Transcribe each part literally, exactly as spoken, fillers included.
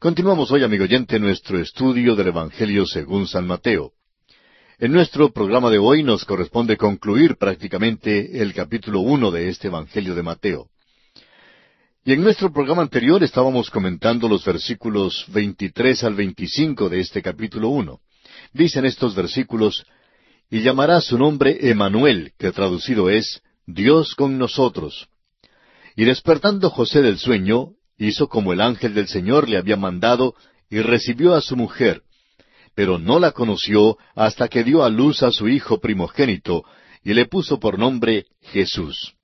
Continuamos hoy, amigo oyente, nuestro estudio del Evangelio según San Mateo. En nuestro programa de hoy nos corresponde concluir prácticamente el capítulo uno de este Evangelio de Mateo. Y en nuestro programa anterior estábamos comentando los versículos veintitrés al veinticinco de este capítulo uno. Dicen estos versículos: «Y llamará su nombre Emmanuel», que traducido es «Dios con nosotros». Y despertando José del sueño, hizo como el ángel del Señor le había mandado, y recibió a su mujer, pero no la conoció hasta que dio a luz a su hijo primogénito, y le puso por nombre Jesús.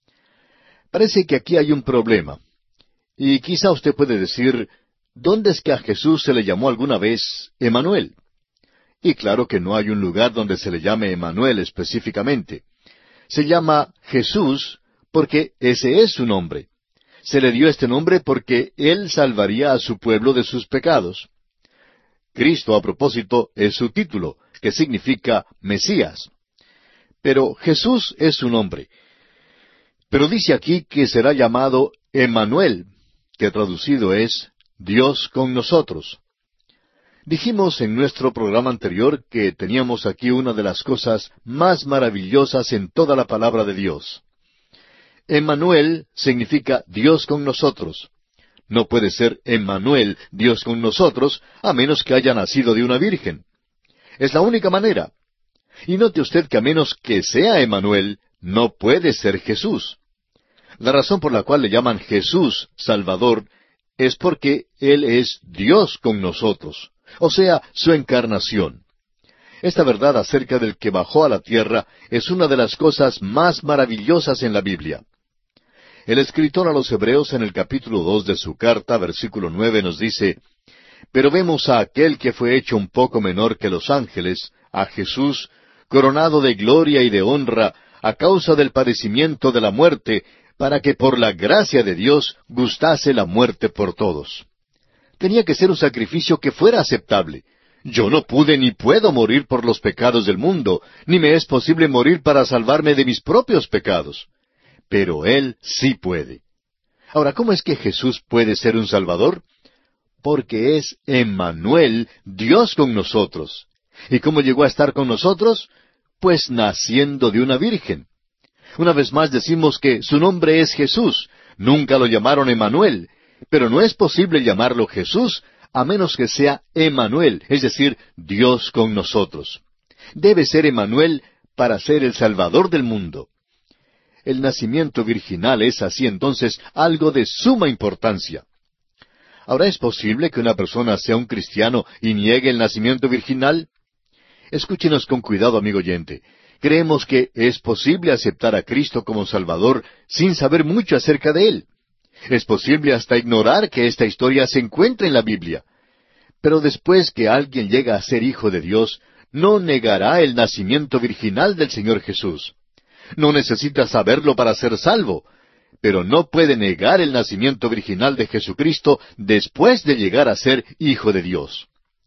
Parece que aquí hay un problema. Y quizá usted puede decir, ¿dónde es que a Jesús se le llamó alguna vez Emmanuel? Y claro que no hay un lugar donde se le llame Emmanuel específicamente. Se llama Jesús porque ese es su nombre. Se le dio este nombre porque Él salvaría a su pueblo de sus pecados. Cristo, a propósito, es su título, que significa Mesías. Pero Jesús es su nombre. Pero dice aquí que será llamado Emmanuel, que traducido es Dios con nosotros. Dijimos en nuestro programa anterior que teníamos aquí una de las cosas más maravillosas en toda la palabra de Dios. Emmanuel significa Dios con nosotros. No puede ser Emmanuel, Dios con nosotros, a menos que haya nacido de una virgen. Es la única manera. Y note usted que a menos que sea Emmanuel, no puede ser Jesús. La razón por la cual le llaman Jesús Salvador es porque Él es Dios con nosotros, o sea, su encarnación. Esta verdad acerca del que bajó a la tierra es una de las cosas más maravillosas en la Biblia. El escritor a los Hebreos en el capítulo dos de su carta, versículo nueve, nos dice: «Pero vemos a aquel que fue hecho un poco menor que los ángeles, a Jesús, coronado de gloria y de honra, a causa del padecimiento de la muerte, para que por la gracia de Dios gustase la muerte por todos». Tenía que ser un sacrificio que fuera aceptable. Yo no pude ni puedo morir por los pecados del mundo, ni me es posible morir para salvarme de mis propios pecados. Pero Él sí puede. Ahora, ¿cómo es que Jesús puede ser un Salvador? Porque es Emmanuel, Dios con nosotros. ¿Y cómo llegó a estar con nosotros? Pues naciendo de una virgen. Una vez más decimos que su nombre es Jesús. Nunca lo llamaron Emmanuel. Pero no es posible llamarlo Jesús a menos que sea Emmanuel, es decir, Dios con nosotros. Debe ser Emmanuel para ser el Salvador del mundo. El nacimiento virginal es así entonces algo de suma importancia. Ahora, ¿es posible que una persona sea un cristiano y niegue el nacimiento virginal? Escúchenos con cuidado, amigo oyente. Creemos que es posible aceptar a Cristo como Salvador sin saber mucho acerca de Él. Es posible hasta ignorar que esta historia se encuentra en la Biblia. Pero después que alguien llega a ser hijo de Dios, no negará el nacimiento virginal del Señor Jesús. No necesita saberlo para ser salvo, pero no puede negar el nacimiento virginal de Jesucristo después de llegar a ser hijo de Dios.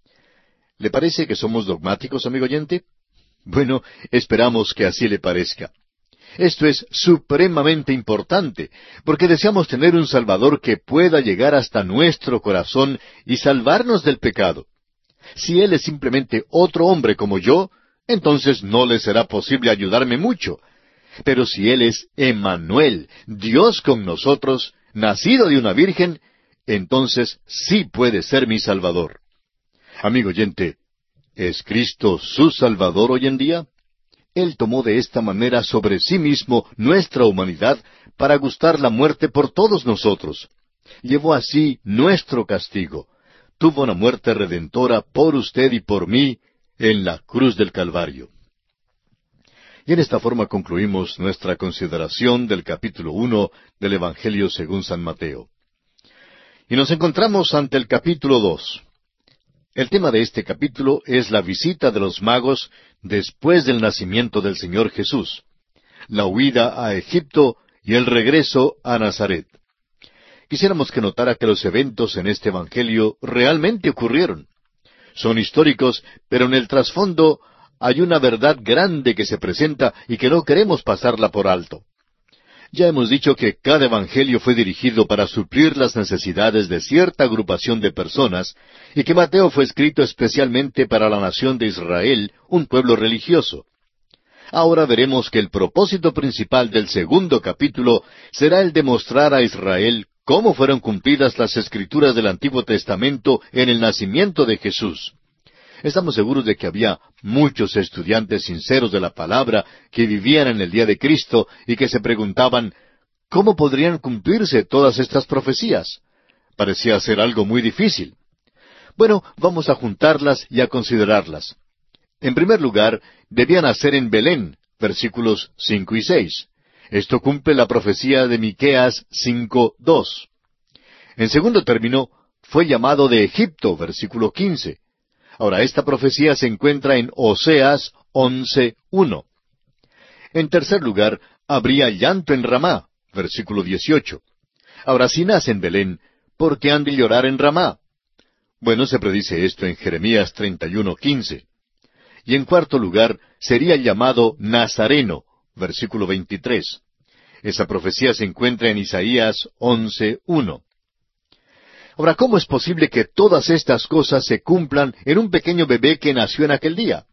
¿Le parece que somos dogmáticos, amigo oyente? Bueno, esperamos que así le parezca. Esto es supremamente importante, porque deseamos tener un Salvador que pueda llegar hasta nuestro corazón y salvarnos del pecado. Si Él es simplemente otro hombre como yo, entonces no le será posible ayudarme mucho. Pero si Él es Emmanuel, Dios con nosotros, nacido de una virgen, entonces sí puede ser mi Salvador. Amigo oyente, ¿es Cristo su Salvador hoy en día? Él tomó de esta manera sobre sí mismo nuestra humanidad para gustar la muerte por todos nosotros. Llevó así nuestro castigo. Tuvo una muerte redentora por usted y por mí en la cruz del Calvario. Y en esta forma concluimos nuestra consideración del capítulo uno del Evangelio según San Mateo. Y nos encontramos ante el capítulo dos. El tema de este capítulo es la visita de los magos después del nacimiento del Señor Jesús, la huida a Egipto y el regreso a Nazaret. Quisiéramos que notara que los eventos en este Evangelio realmente ocurrieron. Son históricos, pero en el trasfondo hay una verdad grande que se presenta y que no queremos pasarla por alto. Ya hemos dicho que cada evangelio fue dirigido para suplir las necesidades de cierta agrupación de personas, y que Mateo fue escrito especialmente para la nación de Israel, un pueblo religioso. Ahora veremos que el propósito principal del segundo capítulo será el de mostrar a Israel cómo fueron cumplidas las Escrituras del Antiguo Testamento en el nacimiento de Jesús. Estamos seguros de que había muchos estudiantes sinceros de la palabra que vivían en el día de Cristo y que se preguntaban, ¿cómo podrían cumplirse todas estas profecías? Parecía ser algo muy difícil. Bueno, vamos a juntarlas y a considerarlas. En primer lugar, debían nacer en Belén, versículos cinco y seis. Esto cumple la profecía de Miqueas cinco dos. En segundo término, fue llamado de Egipto, versículo quince. Ahora, esta profecía se encuentra en Oseas once uno. En tercer lugar, habría llanto en Ramá, versículo dieciocho. Ahora, si nace en Belén, ¿por qué han de llorar en Ramá? Bueno, se predice esto en Jeremías treinta y uno quince. Y en cuarto lugar, sería llamado Nazareno, versículo veintitrés. Esa profecía se encuentra en Isaías once uno. Ahora, ¿cómo es posible que todas estas cosas se cumplan en un pequeño bebé que nació en aquel día?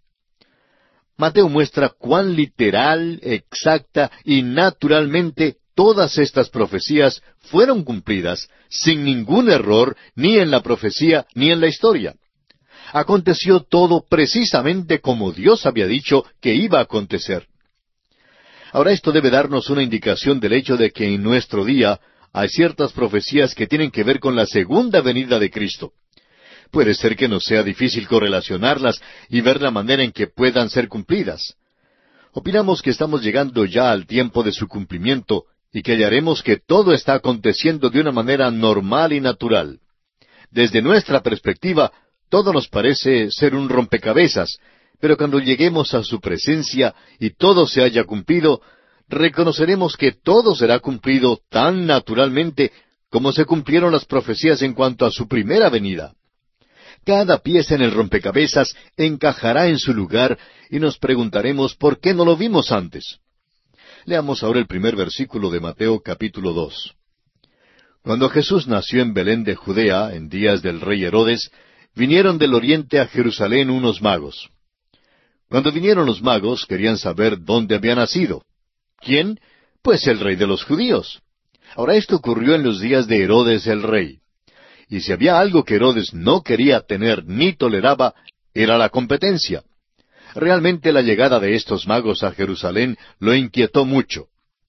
Mateo muestra cuán literal, exacta y naturalmente todas estas profecías fueron cumplidas sin ningún error ni en la profecía ni en la historia. Aconteció todo precisamente como Dios había dicho que iba a acontecer. Ahora, esto debe darnos una indicación del hecho de que en nuestro día hay ciertas profecías que tienen que ver con la segunda venida de Cristo. Puede ser que nos sea difícil correlacionarlas y ver la manera en que puedan ser cumplidas. Opinamos que estamos llegando ya al tiempo de su cumplimiento y que hallaremos que todo está aconteciendo de una manera normal y natural. Desde nuestra perspectiva, todo nos parece ser un rompecabezas, pero cuando lleguemos a su presencia y todo se haya cumplido, reconoceremos que todo será cumplido tan naturalmente como se cumplieron las profecías en cuanto a su primera venida. Cada pieza en el rompecabezas encajará en su lugar y nos preguntaremos por qué no lo vimos antes. Leamos ahora el primer versículo de Mateo capítulo dos. Cuando Jesús nació en Belén de Judea, en días del rey Herodes, vinieron del oriente a Jerusalén unos magos. Cuando vinieron los magos, querían saber dónde había nacido. ¿Quién? Pues el rey de los judíos. Ahora, esto ocurrió en los días de Herodes el rey. Y si había algo que Herodes no quería tener ni toleraba, era la competencia. Realmente la llegada de estos magos a Jerusalén lo inquietó mucho.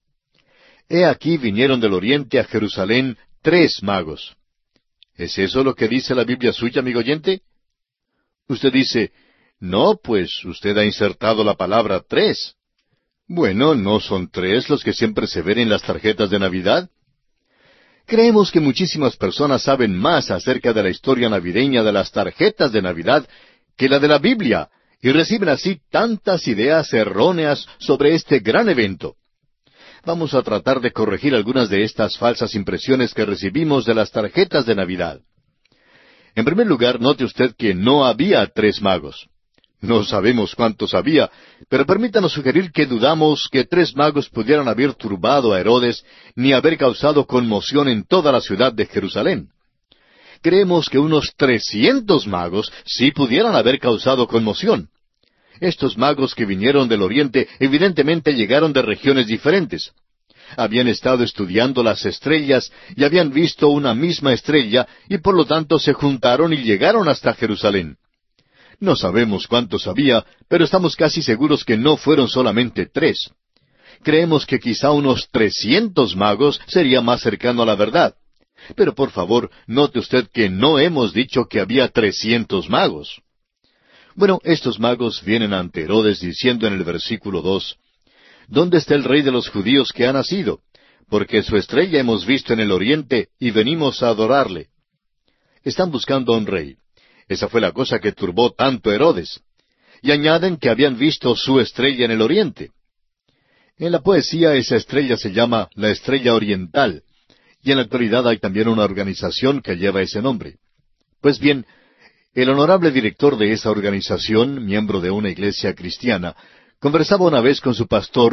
He aquí vinieron del oriente a Jerusalén tres magos. ¿Es eso lo que dice la Biblia suya, amigo oyente? Usted dice, no, pues usted ha insertado la palabra tres. Bueno, ¿no son tres los que siempre se ven en las tarjetas de Navidad? Creemos que muchísimas personas saben más acerca de la historia navideña de las tarjetas de Navidad que la de la Biblia, y reciben así tantas ideas erróneas sobre este gran evento. Vamos a tratar de corregir algunas de estas falsas impresiones que recibimos de las tarjetas de Navidad. En primer lugar, note usted que no había tres magos. No sabemos cuántos había, pero permítanos sugerir que dudamos que tres magos pudieran haber turbado a Herodes ni haber causado conmoción en toda la ciudad de Jerusalén. Creemos que unos trescientos magos sí pudieran haber causado conmoción. Estos magos que vinieron del oriente evidentemente llegaron de regiones diferentes. Habían estado estudiando las estrellas y habían visto una misma estrella y por lo tanto se juntaron y llegaron hasta Jerusalén. No sabemos cuántos había, pero estamos casi seguros que no fueron solamente tres. Creemos que quizá unos trescientos magos sería más cercano a la verdad. Pero por favor, note usted que no hemos dicho que había trescientos magos. Bueno, estos magos vienen ante Herodes diciendo en el versículo dos, ¿dónde está el rey de los judíos que ha nacido? Porque su estrella hemos visto en el oriente y venimos a adorarle. Están buscando a un rey. Esa fue la cosa que turbó tanto a Herodes. Y añaden que habían visto su estrella en el oriente. En la poesía esa estrella se llama la Estrella Oriental, y en la actualidad hay también una organización que lleva ese nombre. Pues bien, el honorable director de esa organización, miembro de una iglesia cristiana, conversaba una vez con su pastor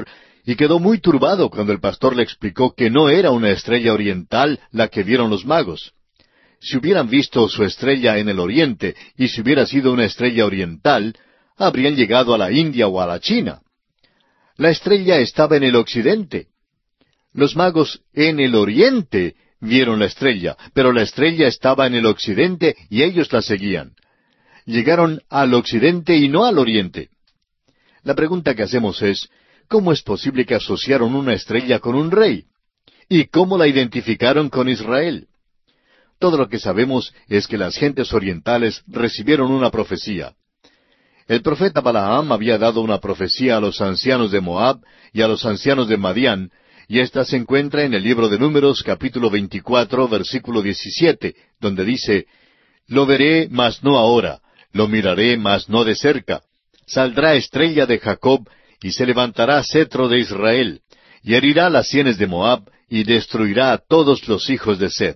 y quedó muy turbado cuando el pastor le explicó que no era una estrella oriental la que vieron los magos. Si hubieran visto su estrella en el oriente, y si hubiera sido una estrella oriental, habrían llegado a la India o a la China. La estrella estaba en el occidente. Los magos en el oriente vieron la estrella, pero la estrella estaba en el occidente y ellos la seguían. Llegaron al occidente y no al oriente. La pregunta que hacemos es, ¿cómo es posible que asociaron una estrella con un rey? ¿Y cómo la identificaron con Israel? Todo lo que sabemos es que las gentes orientales recibieron una profecía. El profeta Balaam había dado una profecía a los ancianos de Moab y a los ancianos de Madián, y ésta se encuentra en el libro de Números, capítulo veinticuatro, versículo diecisiete, donde dice, «Lo veré, mas no ahora, lo miraré, mas no de cerca. Saldrá estrella de Jacob, y se levantará cetro de Israel, y herirá las sienes de Moab, y destruirá a todos los hijos de Set».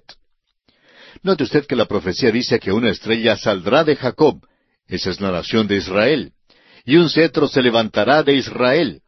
Note usted que la profecía dice que una estrella saldrá de Jacob, esa es la nación de Israel, y un cetro se levantará de Israel.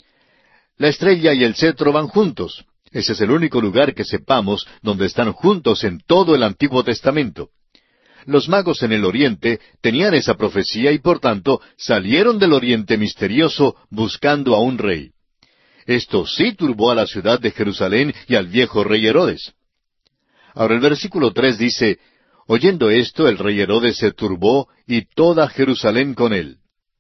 La estrella y el cetro van juntos. Ese es el único lugar que sepamos donde están juntos en todo el Antiguo Testamento. Los magos en el oriente tenían esa profecía y por tanto salieron del oriente misterioso buscando a un rey. Esto sí turbó a la ciudad de Jerusalén y al viejo rey Herodes. Ahora el versículo tres dice, «Oyendo esto, el rey Herodes se turbó, y toda Jerusalén con él».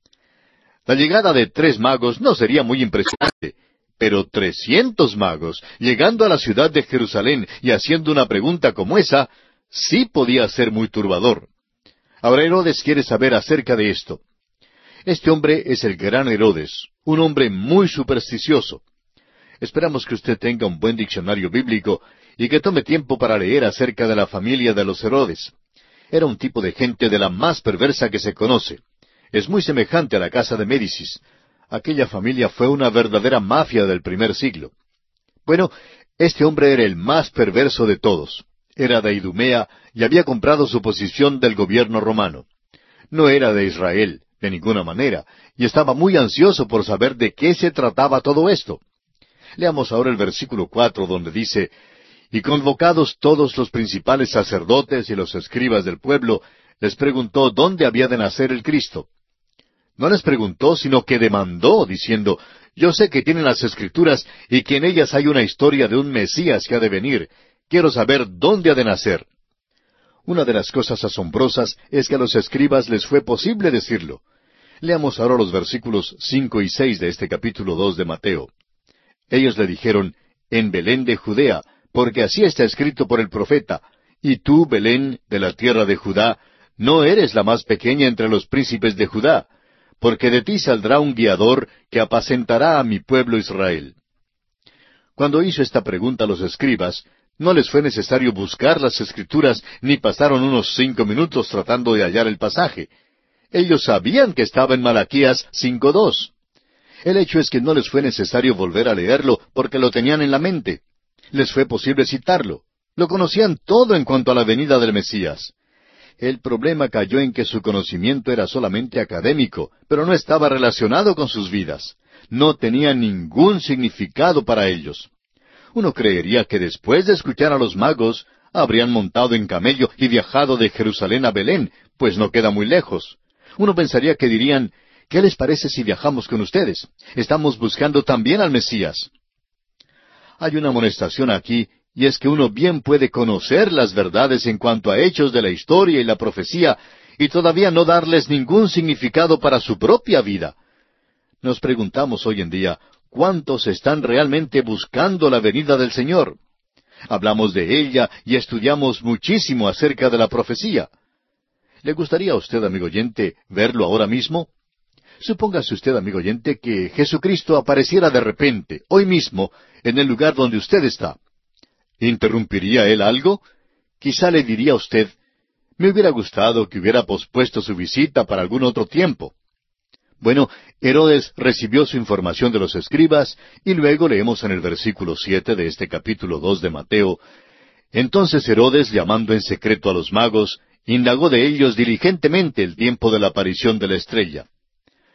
La llegada de tres magos no sería muy impresionante, pero trescientos magos, llegando a la ciudad de Jerusalén y haciendo una pregunta como esa, sí podía ser muy turbador. Ahora Herodes quiere saber acerca de esto. Este hombre es el gran Herodes, un hombre muy supersticioso. Esperamos que usted tenga un buen diccionario bíblico y que tome tiempo para leer acerca de la familia de los Herodes. Era un tipo de gente de la más perversa que se conoce. Es muy semejante a la casa de Médicis. Aquella familia fue una verdadera mafia del primer siglo. Bueno, este hombre era el más perverso de todos. Era de Idumea y había comprado su posición del gobierno romano. No era de Israel, de ninguna manera, y estaba muy ansioso por saber de qué se trataba todo esto. Leamos ahora el versículo cuatro, donde dice, «Y convocados todos los principales sacerdotes y los escribas del pueblo, les preguntó dónde había de nacer el Cristo». No les preguntó, sino que demandó, diciendo, «Yo sé que tienen las Escrituras y que en ellas hay una historia de un Mesías que ha de venir. Quiero saber dónde ha de nacer». Una de las cosas asombrosas es que a los escribas les fue posible decirlo. Leamos ahora los versículos cinco y seis de este capítulo dos de Mateo. Ellos le dijeron, «En Belén de Judea, porque así está escrito por el profeta, y tú, Belén, de la tierra de Judá, no eres la más pequeña entre los príncipes de Judá, porque de ti saldrá un guiador que apacentará a mi pueblo Israel». Cuando hizo esta pregunta a los escribas, no les fue necesario buscar las Escrituras, ni pasaron unos cinco minutos tratando de hallar el pasaje. Ellos sabían que estaba en Malaquías cinco dos. El hecho es que no les fue necesario volver a leerlo, porque lo tenían en la mente. Les fue posible citarlo. Lo conocían todo en cuanto a la venida del Mesías. El problema cayó en que su conocimiento era solamente académico, pero no estaba relacionado con sus vidas. No tenía ningún significado para ellos. Uno creería que después de escuchar a los magos, habrían montado en camello y viajado de Jerusalén a Belén, pues no queda muy lejos. Uno pensaría que dirían, «¿Qué les parece si viajamos con ustedes? Estamos buscando también al Mesías». Hay una amonestación aquí, y es que uno bien puede conocer las verdades en cuanto a hechos de la historia y la profecía, y todavía no darles ningún significado para su propia vida. Nos preguntamos hoy en día, ¿cuántos están realmente buscando la venida del Señor? Hablamos de ella y estudiamos muchísimo acerca de la profecía. ¿Le gustaría a usted, amigo oyente, verlo ahora mismo? Supóngase usted, amigo oyente, que Jesucristo apareciera de repente, hoy mismo, en el lugar donde usted está. ¿Interrumpiría Él algo? Quizá le diría a usted, «Me hubiera gustado que hubiera pospuesto su visita para algún otro tiempo». Bueno, Herodes recibió su información de los escribas, y luego leemos en el versículo siete de este capítulo dos de Mateo, «Entonces Herodes, llamando en secreto a los magos, indagó de ellos diligentemente el tiempo de la aparición de la estrella».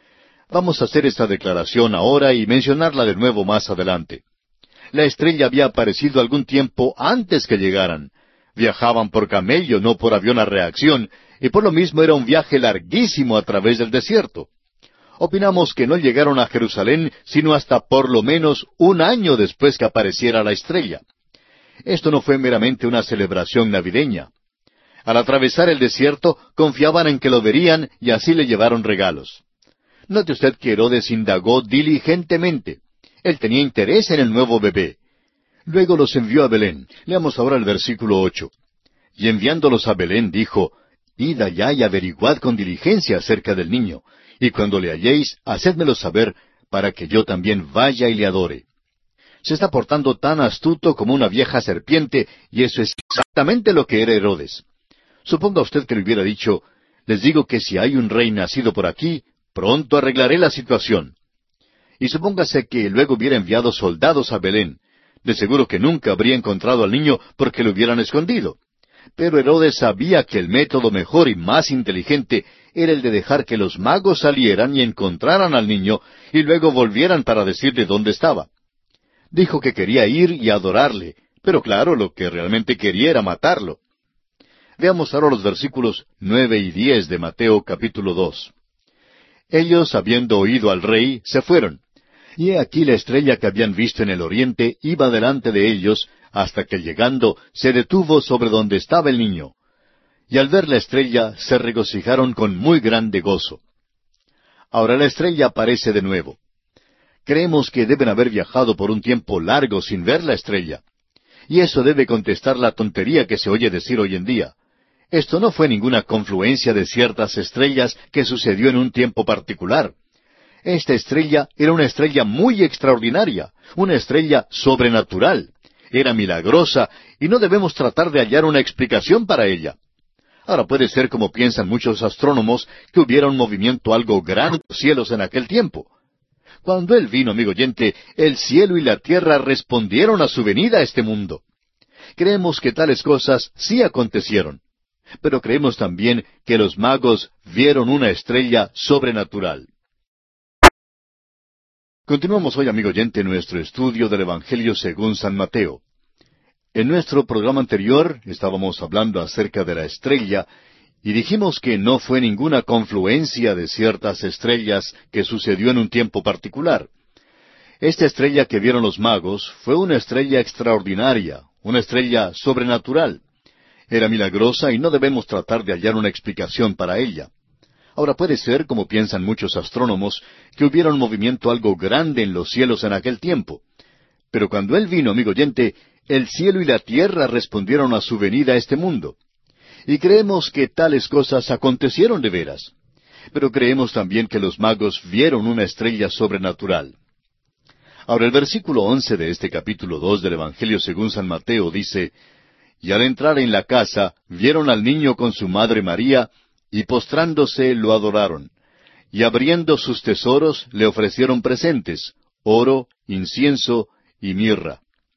Vamos a hacer esta declaración ahora y mencionarla de nuevo más adelante. La estrella había aparecido algún tiempo antes que llegaran. Viajaban por camello, no por avión a reacción, y por lo mismo era un viaje larguísimo a través del desierto. Opinamos que no llegaron a Jerusalén sino hasta por lo menos un año después que apareciera la estrella. Esto no fue meramente una celebración navideña. Al atravesar el desierto, confiaban en que lo verían y así le llevaron regalos. Note usted que Herodes indagó diligentemente. Él tenía interés en el nuevo bebé. Luego los envió a Belén. Leamos ahora el versículo ocho. Y enviándolos a Belén dijo, Id allá y averiguad con diligencia acerca del niño, y cuando le halléis, hacedmelo saber, para que yo también vaya y le adore. Se está portando tan astuto como una vieja serpiente, y eso es exactamente lo que era Herodes. Suponga usted que le hubiera dicho, les digo que si hay un rey nacido por aquí, pronto arreglaré la situación. Y supóngase que luego hubiera enviado soldados a Belén. De seguro que nunca habría encontrado al niño porque lo hubieran escondido. Pero Herodes sabía que el método mejor y más inteligente era el de dejar que los magos salieran y encontraran al niño y luego volvieran para decirle dónde estaba. Dijo que quería ir y adorarle, pero claro, lo que realmente quería era matarlo. Veamos ahora los versículos nueve y diez de Mateo capítulo dos. Ellos, habiendo oído al rey, se fueron. Y he aquí la estrella que habían visto en el oriente iba delante de ellos, hasta que llegando se detuvo sobre donde estaba el niño. Y al ver la estrella se regocijaron con muy grande gozo. Ahora la estrella aparece de nuevo. Creemos que deben haber viajado por un tiempo largo sin ver la estrella. Y eso debe contestar la tontería que se oye decir hoy en día. Esto no fue ninguna confluencia de ciertas estrellas que sucedió en un tiempo particular. Esta estrella era una estrella muy extraordinaria, una estrella sobrenatural. Era milagrosa y no debemos tratar de hallar una explicación para ella. Ahora puede ser como piensan muchos astrónomos que hubiera un movimiento algo grande en los cielos en aquel tiempo. Cuando Él vino, amigo oyente, el cielo y la tierra respondieron a su venida a este mundo. Creemos que tales cosas sí acontecieron. Pero creemos también que los magos vieron una estrella sobrenatural. Continuamos hoy, amigo oyente, nuestro estudio del Evangelio según San Mateo. En nuestro programa anterior estábamos hablando acerca de la estrella y dijimos que no fue ninguna confluencia de ciertas estrellas que sucedió en un tiempo particular. Esta estrella que vieron los magos fue una estrella extraordinaria, una estrella sobrenatural. Era milagrosa y no debemos tratar de hallar una explicación para ella. Ahora puede ser, como piensan muchos astrónomos, que hubiera un movimiento algo grande en los cielos en aquel tiempo. Pero cuando Él vino, amigo oyente, el cielo y la tierra respondieron a su venida a este mundo. Y creemos que tales cosas acontecieron de veras. Pero creemos también que los magos vieron una estrella sobrenatural. Ahora el versículo once de este capítulo dos del Evangelio según San Mateo dice, Y al entrar en la casa, vieron al niño con su madre María, y postrándose lo adoraron. Y abriendo sus tesoros, le ofrecieron presentes, oro, incienso y mirra.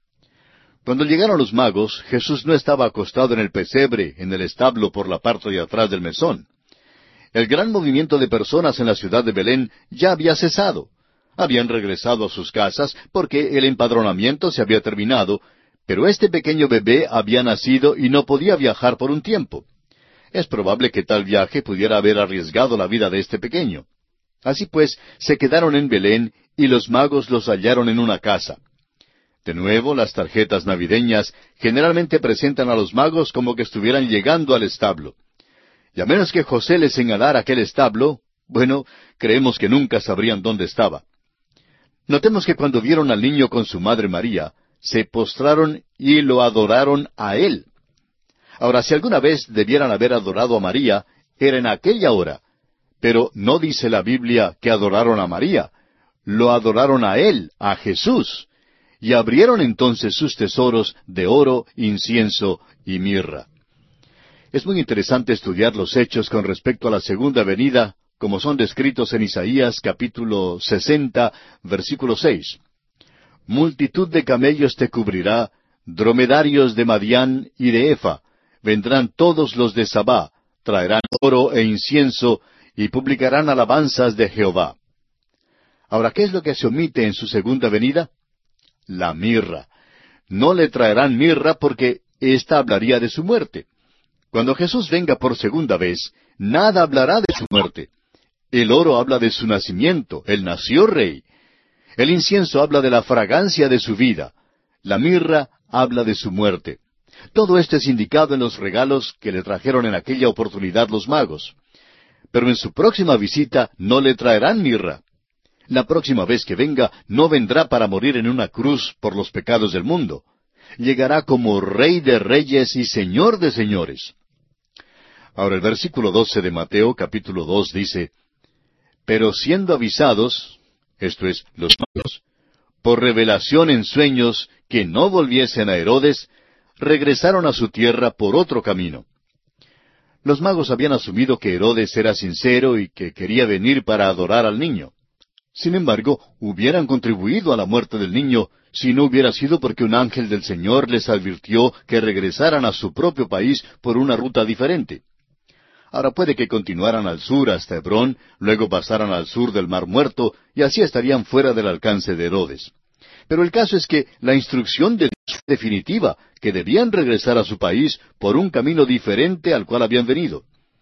Cuando llegaron los magos, Jesús no estaba acostado en el pesebre, en el establo por la parte de atrás del mesón. El gran movimiento de personas en la ciudad de Belén ya había cesado. Habían regresado a sus casas porque el empadronamiento se había terminado, pero este pequeño bebé había nacido y no podía viajar por un tiempo. Es probable que tal viaje pudiera haber arriesgado la vida de este pequeño. Así pues, se quedaron en Belén y los magos los hallaron en una casa. De nuevo, las tarjetas navideñas generalmente presentan a los magos como que estuvieran llegando al establo. Y a menos que José les señalara aquel establo, bueno, creemos que nunca sabrían dónde estaba. Notemos que cuando vieron al niño con su madre María, se postraron y lo adoraron a él. Ahora, si alguna vez debieran haber adorado a María, era en aquella hora. Pero no dice la Biblia que adoraron a María. Lo adoraron a él, a Jesús. Y abrieron entonces sus tesoros de oro, incienso y mirra. Es muy interesante estudiar los hechos con respecto a la segunda venida, como son descritos en Isaías capítulo sesenta, versículo seis. Multitud de camellos te cubrirá, dromedarios de Madián y de Efa. Vendrán todos los de Sabá, traerán oro e incienso, y publicarán alabanzas de Jehová. Ahora, ¿qué es lo que se omite en su segunda venida? La mirra. No le traerán mirra porque ésta hablaría de su muerte. Cuando Jesús venga por segunda vez, nada hablará de su muerte. El oro habla de su nacimiento, él nació rey. El incienso habla de la fragancia de su vida. La mirra habla de su muerte. Todo esto es indicado en los regalos que le trajeron en aquella oportunidad los magos. Pero en su próxima visita no le traerán mirra. La próxima vez que venga no vendrá para morir en una cruz por los pecados del mundo. Llegará como Rey de Reyes y Señor de Señores. Ahora el versículo doce de Mateo capítulo dos dice, Pero siendo avisados, esto es, los magos, por revelación en sueños que no volviesen a Herodes, regresaron a su tierra por otro camino. Los magos habían asumido que Herodes era sincero y que quería venir para adorar al niño. Sin embargo, hubieran contribuido a la muerte del niño si no hubiera sido porque un ángel del Señor les advirtió que regresaran a su propio país por una ruta diferente. Ahora puede que continuaran al sur hasta Hebrón, luego pasaran al sur del Mar Muerto, y así estarían fuera del alcance de Herodes. Pero el caso es que la instrucción de Dios fue definitiva, que debían regresar a su país por un camino diferente al cual habían venido.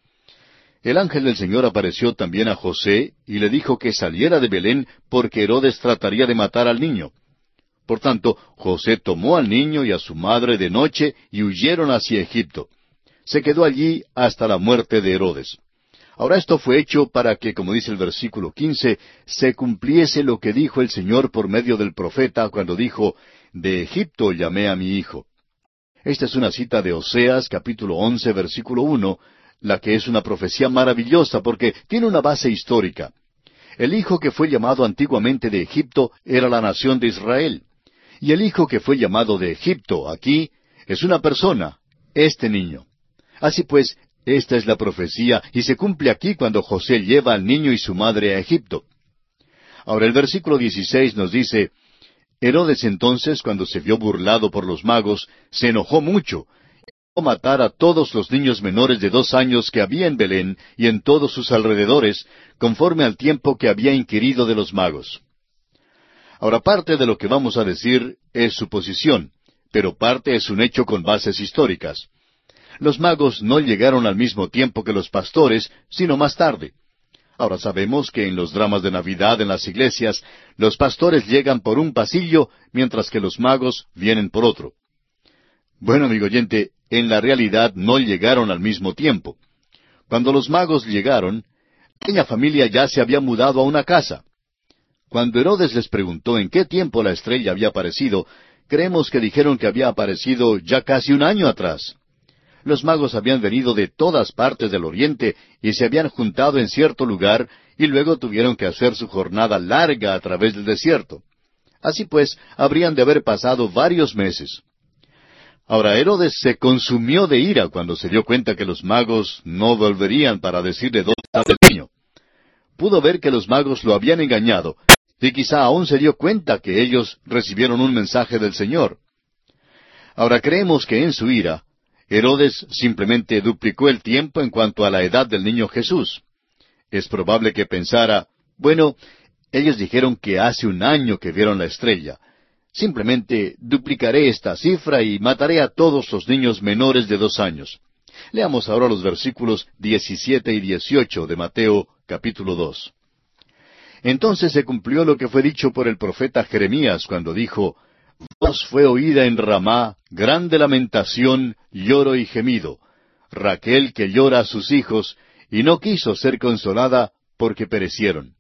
El ángel del Señor apareció también a José y le dijo que saliera de Belén porque Herodes trataría de matar al niño. Por tanto, José tomó al niño y a su madre de noche y huyeron hacia Egipto. Se quedó allí hasta la muerte de Herodes. Ahora esto fue hecho para que, como dice el versículo quince, se cumpliese lo que dijo el Señor por medio del profeta cuando dijo, «De Egipto llamé a mi hijo». Esta es una cita de Oseas, capítulo once, versículo uno, la que es una profecía maravillosa porque tiene una base histórica. El hijo que fue llamado antiguamente de Egipto era la nación de Israel. Y el hijo que fue llamado de Egipto aquí es una persona, este niño. Así pues, esta es la profecía y se cumple aquí cuando José lleva al niño y su madre a Egipto. Ahora el versículo dieciséis nos dice, Herodes entonces, cuando se vio burlado por los magos, se enojó mucho, y mandó matar a todos los niños menores de dos años que había en Belén y en todos sus alrededores, conforme al tiempo que había inquirido de los magos. Ahora parte de lo que vamos a decir es suposición, pero parte es un hecho con bases históricas. Los magos no llegaron al mismo tiempo que los pastores, sino más tarde. Ahora sabemos que en los dramas de Navidad en las iglesias, los pastores llegan por un pasillo, mientras que los magos vienen por otro. Bueno, amigo oyente, en la realidad no llegaron al mismo tiempo. Cuando los magos llegaron, aquella familia ya se había mudado a una casa. Cuando Herodes les preguntó en qué tiempo la estrella había aparecido, creemos que dijeron que había aparecido ya casi un año atrás. Los magos habían venido de todas partes del oriente y se habían juntado en cierto lugar y luego tuvieron que hacer su jornada larga a través del desierto. Así pues, habrían de haber pasado varios meses. Ahora, Herodes se consumió de ira cuando se dio cuenta que los magos no volverían para decirle dónde estaba el niño. Pudo ver que los magos lo habían engañado y quizá aún se dio cuenta que ellos recibieron un mensaje del Señor. Ahora creemos que en su ira, Herodes simplemente duplicó el tiempo en cuanto a la edad del niño Jesús. Es probable que pensara, bueno, ellos dijeron que hace un año que vieron la estrella. Simplemente duplicaré esta cifra y mataré a todos los niños menores de dos años. Leamos ahora los versículos diecisiete y dieciocho de Mateo capítulo dos. Entonces se cumplió lo que fue dicho por el profeta Jeremías cuando dijo, Voz fue oída en Ramá, grande lamentación, lloro y gemido. Raquel que llora a sus hijos, y no quiso ser consolada, porque perecieron.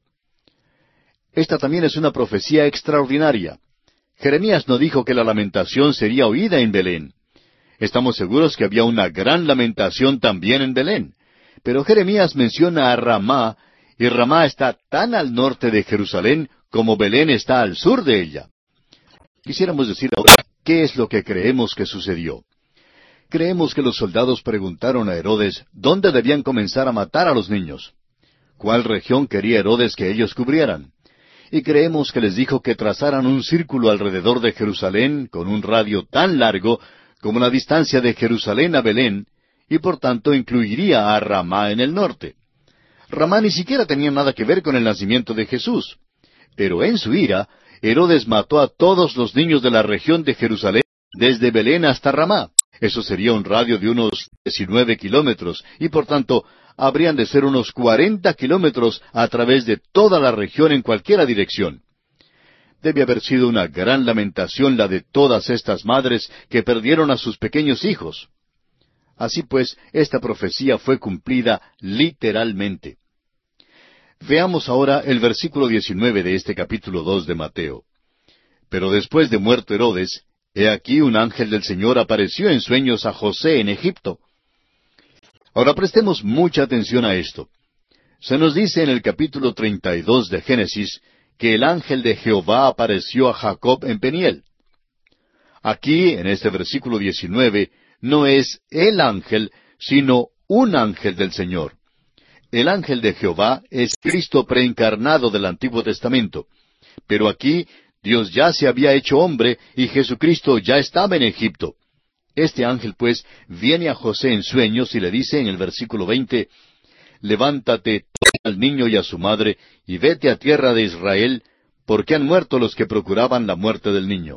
Esta también es una profecía extraordinaria. Jeremías no dijo que la lamentación sería oída en Belén. Estamos seguros que había una gran lamentación también en Belén. Pero Jeremías menciona a Ramá, y Ramá está tan al norte de Jerusalén como Belén está al sur de ella. Quisiéramos decir ahora, ¿qué es lo que creemos que sucedió? Creemos que los soldados preguntaron a Herodes dónde debían comenzar a matar a los niños. ¿Cuál región quería Herodes que ellos cubrieran? Y creemos que les dijo que trazaran un círculo alrededor de Jerusalén con un radio tan largo como la distancia de Jerusalén a Belén, y por tanto incluiría a Ramá en el norte. Ramá ni siquiera tenía nada que ver con el nacimiento de Jesús. Pero en su ira, Herodes mató a todos los niños de la región de Jerusalén, desde Belén hasta Ramá. Eso sería un radio de unos diecinueve kilómetros, y por tanto, habrían de ser unos cuarenta kilómetros a través de toda la región en cualquiera dirección. Debe haber sido una gran lamentación la de todas estas madres que perdieron a sus pequeños hijos. Así pues, esta profecía fue cumplida literalmente. Veamos ahora el versículo diecinueve de este capítulo dos de Mateo. Pero después de muerto Herodes, he aquí un ángel del Señor apareció en sueños a José en Egipto. Ahora prestemos mucha atención a esto. Se nos dice en el capítulo treinta y dos de Génesis que el ángel de Jehová apareció a Jacob en Peniel. Aquí, en este versículo diecinueve, no es el ángel, sino un ángel del Señor. El ángel de Jehová es Cristo preencarnado del Antiguo Testamento. Pero aquí, Dios ya se había hecho hombre y Jesucristo ya estaba en Egipto. Este ángel, pues, viene a José en sueños y le dice en el versículo veinte, «Levántate, toma al niño y a su madre, y vete a tierra de Israel, porque han muerto los que procuraban la muerte del niño».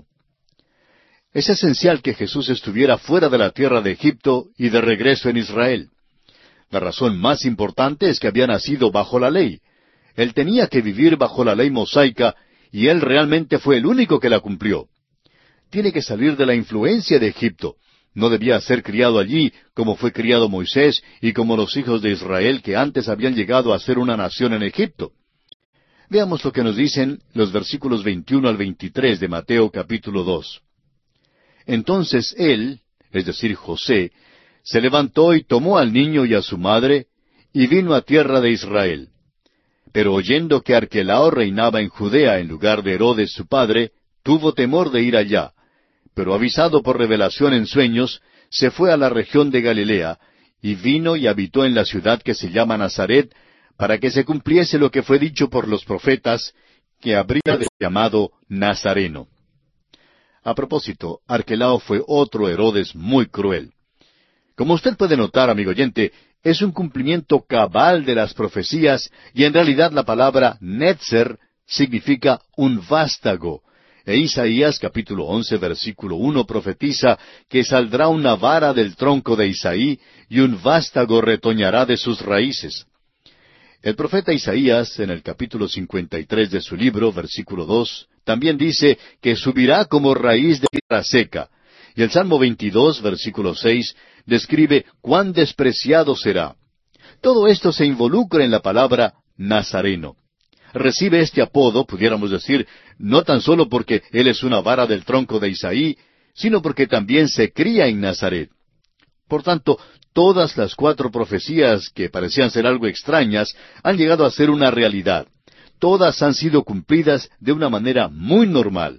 Es esencial que Jesús estuviera fuera de la tierra de Egipto y de regreso en Israel. La razón más importante es que había nacido bajo la ley. Él tenía que vivir bajo la ley mosaica, y él realmente fue el único que la cumplió. Tiene que salir de la influencia de Egipto. No debía ser criado allí como fue criado Moisés y como los hijos de Israel que antes habían llegado a ser una nación en Egipto. Veamos lo que nos dicen los versículos veintiuno al veintitrés de Mateo capítulo dos. Entonces él, es decir, José, se levantó y tomó al niño y a su madre, y vino a tierra de Israel. Pero oyendo que Arquelao reinaba en Judea en lugar de Herodes su padre, tuvo temor de ir allá. Pero avisado por revelación en sueños, se fue a la región de Galilea, y vino y habitó en la ciudad que se llama Nazaret, para que se cumpliese lo que fue dicho por los profetas, que habría de llamado Nazareno. A propósito, Arquelao fue otro Herodes muy cruel. Como usted puede notar, amigo oyente, es un cumplimiento cabal de las profecías, y en realidad la palabra netzer significa un vástago. E Isaías capítulo once versículo uno profetiza que saldrá una vara del tronco de Isaí, y un vástago retoñará de sus raíces. El profeta Isaías, en el capítulo cincuenta y tres de su libro, versículo dos, también dice que subirá como raíz de tierra seca. Y el Salmo veintidós, versículo seis, describe cuán despreciado será. Todo esto se involucra en la palabra Nazareno. Recibe este apodo, pudiéramos decir, no tan solo porque él es una vara del tronco de Isaí, sino porque también se cría en Nazaret. Por tanto, todas las cuatro profecías que parecían ser algo extrañas han llegado a ser una realidad. Todas han sido cumplidas de una manera muy normal.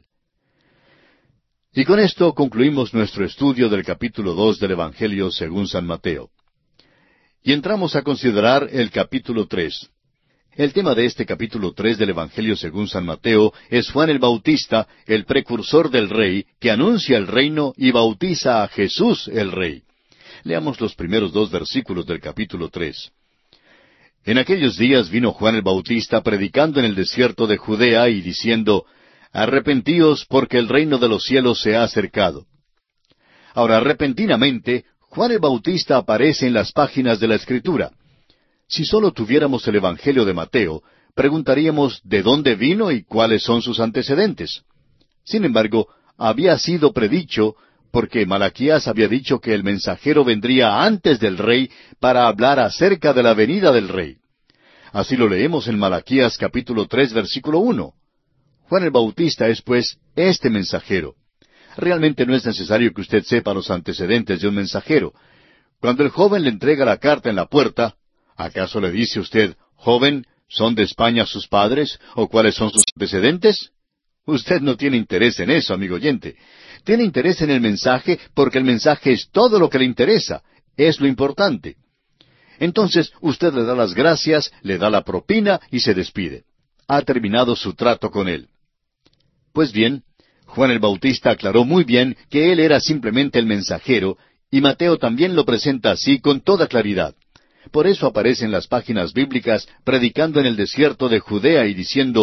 Y con esto concluimos nuestro estudio del capítulo dos del Evangelio según San Mateo. Y entramos a considerar el capítulo tres. El tema de este capítulo tres del Evangelio según San Mateo es Juan el Bautista, el precursor del Rey, que anuncia el reino y bautiza a Jesús el Rey. Leamos los primeros dos versículos del capítulo tres. En aquellos días vino Juan el Bautista predicando en el desierto de Judea y diciendo, «Arrepentíos porque el reino de los cielos se ha acercado». Ahora, repentinamente, Juan el Bautista aparece en las páginas de la Escritura. Si solo tuviéramos el Evangelio de Mateo, preguntaríamos de dónde vino y cuáles son sus antecedentes. Sin embargo, había sido predicho, porque Malaquías había dicho que el mensajero vendría antes del rey para hablar acerca de la venida del rey. Así lo leemos en Malaquías capítulo tres, versículo uno. Juan el Bautista es, pues, este mensajero. Realmente no es necesario que usted sepa los antecedentes de un mensajero. Cuando el joven le entrega la carta en la puerta, ¿acaso le dice usted, joven, ¿son de España sus padres? ¿O cuáles son sus antecedentes? Usted no tiene interés en eso, amigo oyente. Tiene interés en el mensaje porque el mensaje es todo lo que le interesa. Es lo importante. Entonces, usted le da las gracias, le da la propina y se despide. Ha terminado su trato con él. Pues bien, Juan el Bautista aclaró muy bien que él era simplemente el mensajero, y Mateo también lo presenta así con toda claridad. Por eso aparece en las páginas bíblicas predicando en el desierto de Judea y diciendo,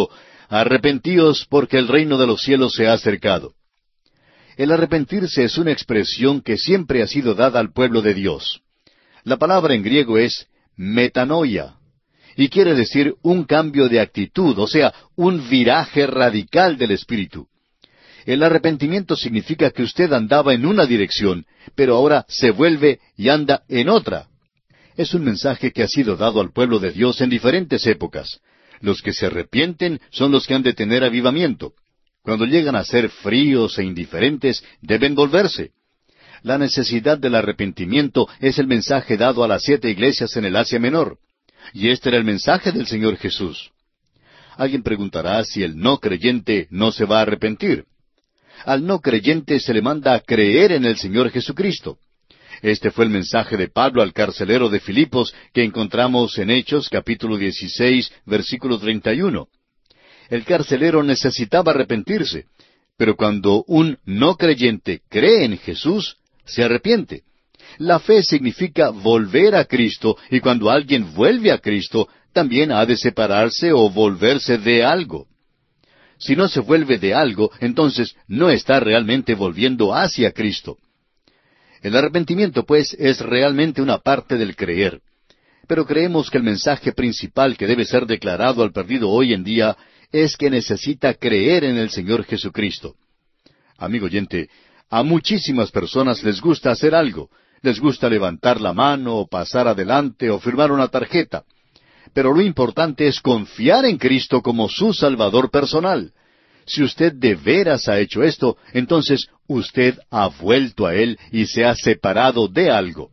arrepentíos porque el reino de los cielos se ha acercado. El arrepentirse es una expresión que siempre ha sido dada al pueblo de Dios. La palabra en griego es metanoia, y quiere decir un cambio de actitud, o sea, un viraje radical del espíritu. El arrepentimiento significa que usted andaba en una dirección, pero ahora se vuelve y anda en otra. Es un mensaje que ha sido dado al pueblo de Dios en diferentes épocas. Los que se arrepienten son los que han de tener avivamiento. Cuando llegan a ser fríos e indiferentes, deben volverse. La necesidad del arrepentimiento es el mensaje dado a las siete iglesias en el Asia Menor. Y este era el mensaje del Señor Jesús. Alguien preguntará si el no creyente no se va a arrepentir. Al no creyente se le manda a creer en el Señor Jesucristo. Este fue el mensaje de Pablo al carcelero de Filipos que encontramos en Hechos capítulo dieciséis, versículo treinta y uno. El carcelero necesitaba arrepentirse, pero cuando un no creyente cree en Jesús, se arrepiente. La fe significa volver a Cristo, y cuando alguien vuelve a Cristo, también ha de separarse o volverse de algo. Si no se vuelve de algo, entonces no está realmente volviendo hacia Cristo. El arrepentimiento, pues, es realmente una parte del creer. Pero creemos que el mensaje principal que debe ser declarado al perdido hoy en día es que necesita creer en el Señor Jesucristo. Amigo oyente, a muchísimas personas les gusta hacer algo. Les gusta levantar la mano, o pasar adelante, o firmar una tarjeta. Pero lo importante es confiar en Cristo como su Salvador personal. Si usted de veras ha hecho esto, entonces usted ha vuelto a Él y se ha separado de algo.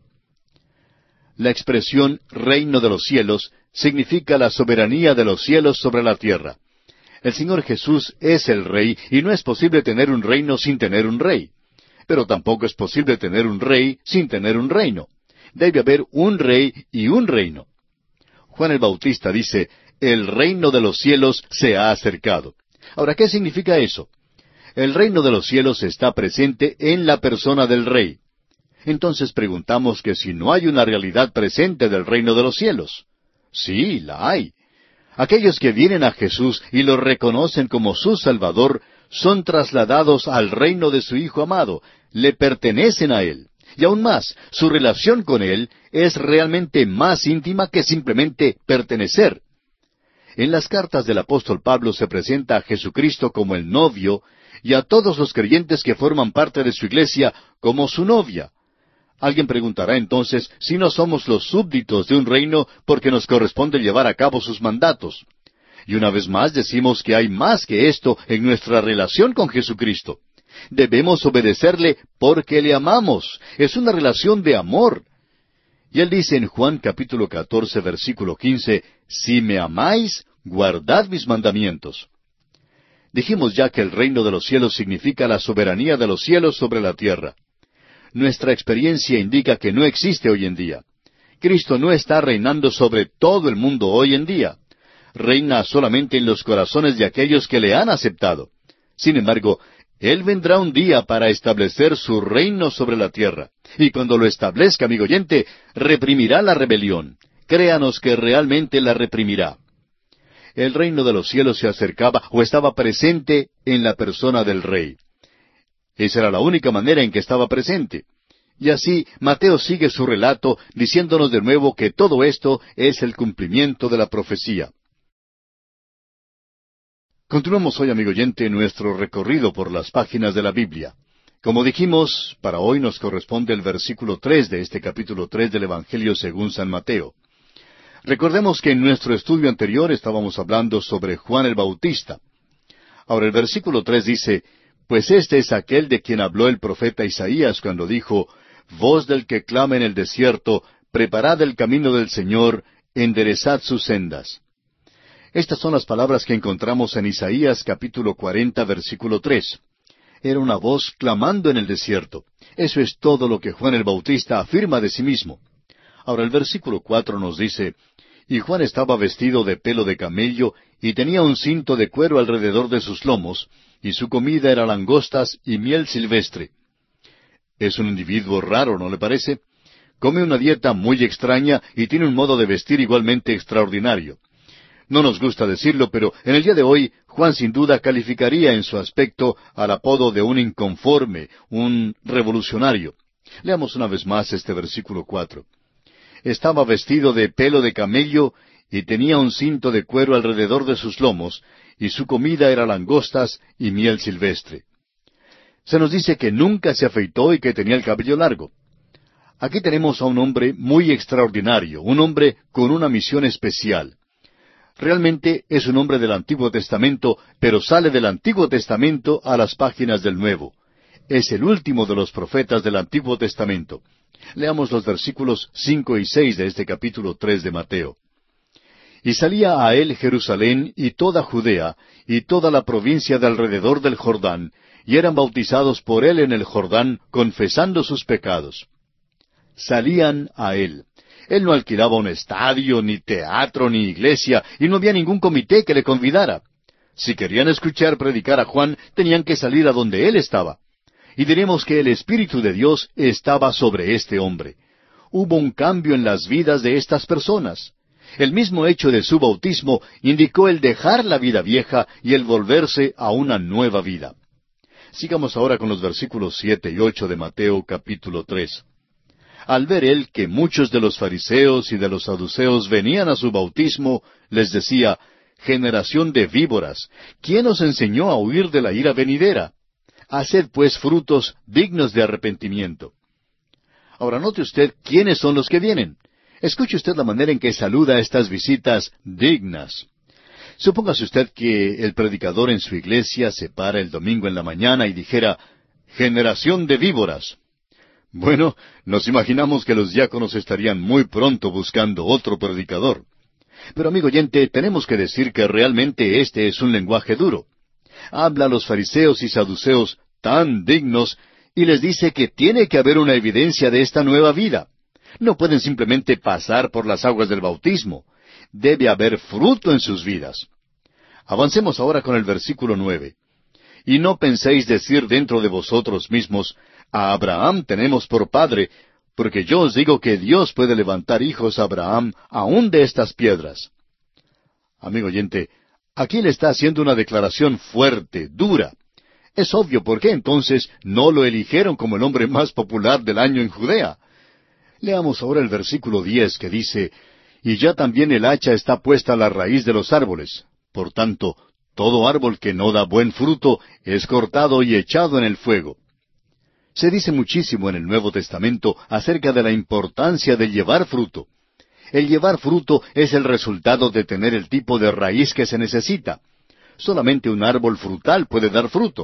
La expresión reino de los cielos significa la soberanía de los cielos sobre la tierra. El Señor Jesús es el Rey y no es posible tener un reino sin tener un Rey. Pero tampoco es posible tener un Rey sin tener un reino. Debe haber un Rey y un reino. Juan el Bautista dice, el reino de los cielos se ha acercado. Ahora, ¿qué significa eso? El reino de los cielos está presente en la persona del Rey. Entonces preguntamos que si no hay una realidad presente del reino de los cielos. Sí, la hay. Aquellos que vienen a Jesús y lo reconocen como su Salvador, son trasladados al reino de su Hijo amado, le pertenecen a Él. Y aún más, su relación con Él es realmente más íntima que simplemente pertenecer. En las cartas del apóstol Pablo se presenta a Jesucristo como el novio y a todos los creyentes que forman parte de su iglesia como su novia. Alguien preguntará entonces si no somos los súbditos de un reino porque nos corresponde llevar a cabo sus mandatos. Y una vez más decimos que hay más que esto en nuestra relación con Jesucristo. Debemos obedecerle porque le amamos. Es una relación de amor. Y él dice en Juan capítulo catorce, versículo quince, si me amáis, guardad mis mandamientos. Dijimos ya que el reino de los cielos significa la soberanía de los cielos sobre la tierra. Nuestra experiencia indica que no existe hoy en día. Cristo no está reinando sobre todo el mundo hoy en día. Reina solamente en los corazones de aquellos que le han aceptado. Sin embargo, Él vendrá un día para establecer su reino sobre la tierra. Y cuando lo establezca, amigo oyente, reprimirá la rebelión. Créanos que realmente la reprimirá. El reino de los cielos se acercaba o estaba presente en la persona del Rey. Esa era la única manera en que estaba presente. Y así, Mateo sigue su relato diciéndonos de nuevo que todo esto es el cumplimiento de la profecía. Continuamos hoy, amigo oyente, nuestro recorrido por las páginas de la Biblia. Como dijimos, para hoy nos corresponde el versículo tres de este capítulo tres del Evangelio según San Mateo. Recordemos que en nuestro estudio anterior estábamos hablando sobre Juan el Bautista. Ahora el versículo tres dice, pues este es aquel de quien habló el profeta Isaías cuando dijo, voz del que clama en el desierto, preparad el camino del Señor, enderezad sus sendas. Estas son las palabras que encontramos en Isaías capítulo cuarenta, versículo tres. Era una voz clamando en el desierto. Eso es todo lo que Juan el Bautista afirma de sí mismo. Ahora el versículo cuatro nos dice, y Juan estaba vestido de pelo de camello y tenía un cinto de cuero alrededor de sus lomos, y su comida era langostas y miel silvestre. Es un individuo raro, ¿no le parece? Come una dieta muy extraña y tiene un modo de vestir igualmente extraordinario. No nos gusta decirlo, pero en el día de hoy, Juan sin duda calificaría en su aspecto al apodo de un inconforme, un revolucionario. Leamos una vez más este versículo cuatro. Estaba vestido de pelo de camello y tenía un cinto de cuero alrededor de sus lomos, y su comida era langostas y miel silvestre. Se nos dice que nunca se afeitó y que tenía el cabello largo. Aquí tenemos a un hombre muy extraordinario, un hombre con una misión especial. Realmente es un hombre del Antiguo Testamento, pero sale del Antiguo Testamento a las páginas del Nuevo. Es el último de los profetas del Antiguo Testamento. Leamos los versículos cinco y seis de este capítulo tres de Mateo. Y salía a él Jerusalén y toda Judea y toda la provincia de alrededor del Jordán, y eran bautizados por él en el Jordán, confesando sus pecados. Salían a él. Él no alquilaba un estadio, ni teatro, ni iglesia, y no había ningún comité que le convidara. Si querían escuchar predicar a Juan, tenían que salir a donde él estaba. Y diremos que el Espíritu de Dios estaba sobre este hombre. Hubo un cambio en las vidas de estas personas. El mismo hecho de su bautismo indicó el dejar la vida vieja y el volverse a una nueva vida. Sigamos ahora con los versículos siete y ocho de Mateo capítulo tres. Al ver él que muchos de los fariseos y de los saduceos venían a su bautismo, les decía, generación de víboras, ¿quién os enseñó a huir de la ira venidera? Haced pues frutos dignos de arrepentimiento. Ahora note usted quiénes son los que vienen. Escuche usted la manera en que saluda estas visitas dignas. Supóngase usted que el predicador en su iglesia se para el domingo en la mañana y dijera, generación de víboras. Bueno, nos imaginamos que los diáconos estarían muy pronto buscando otro predicador. Pero amigo oyente, tenemos que decir que realmente este es un lenguaje duro. Habla a los fariseos y saduceos tan dignos y les dice que tiene que haber una evidencia de esta nueva vida. No pueden simplemente pasar por las aguas del bautismo. Debe haber fruto en sus vidas. Avancemos ahora con el versículo nueve. Y no penséis decir dentro de vosotros mismos, a Abraham tenemos por padre, porque yo os digo que Dios puede levantar hijos a Abraham aún de estas piedras. Amigo oyente, aquí le está haciendo una declaración fuerte, dura. Es obvio por qué entonces no lo eligieron como el hombre más popular del año en Judea. Leamos ahora el versículo diez que dice, y ya también el hacha está puesta a la raíz de los árboles. Por tanto, todo árbol que no da buen fruto es cortado y echado en el fuego. Se dice muchísimo en el Nuevo Testamento acerca de la importancia de llevar fruto. El llevar fruto es el resultado de tener el tipo de raíz que se necesita. Solamente un árbol frutal puede dar fruto.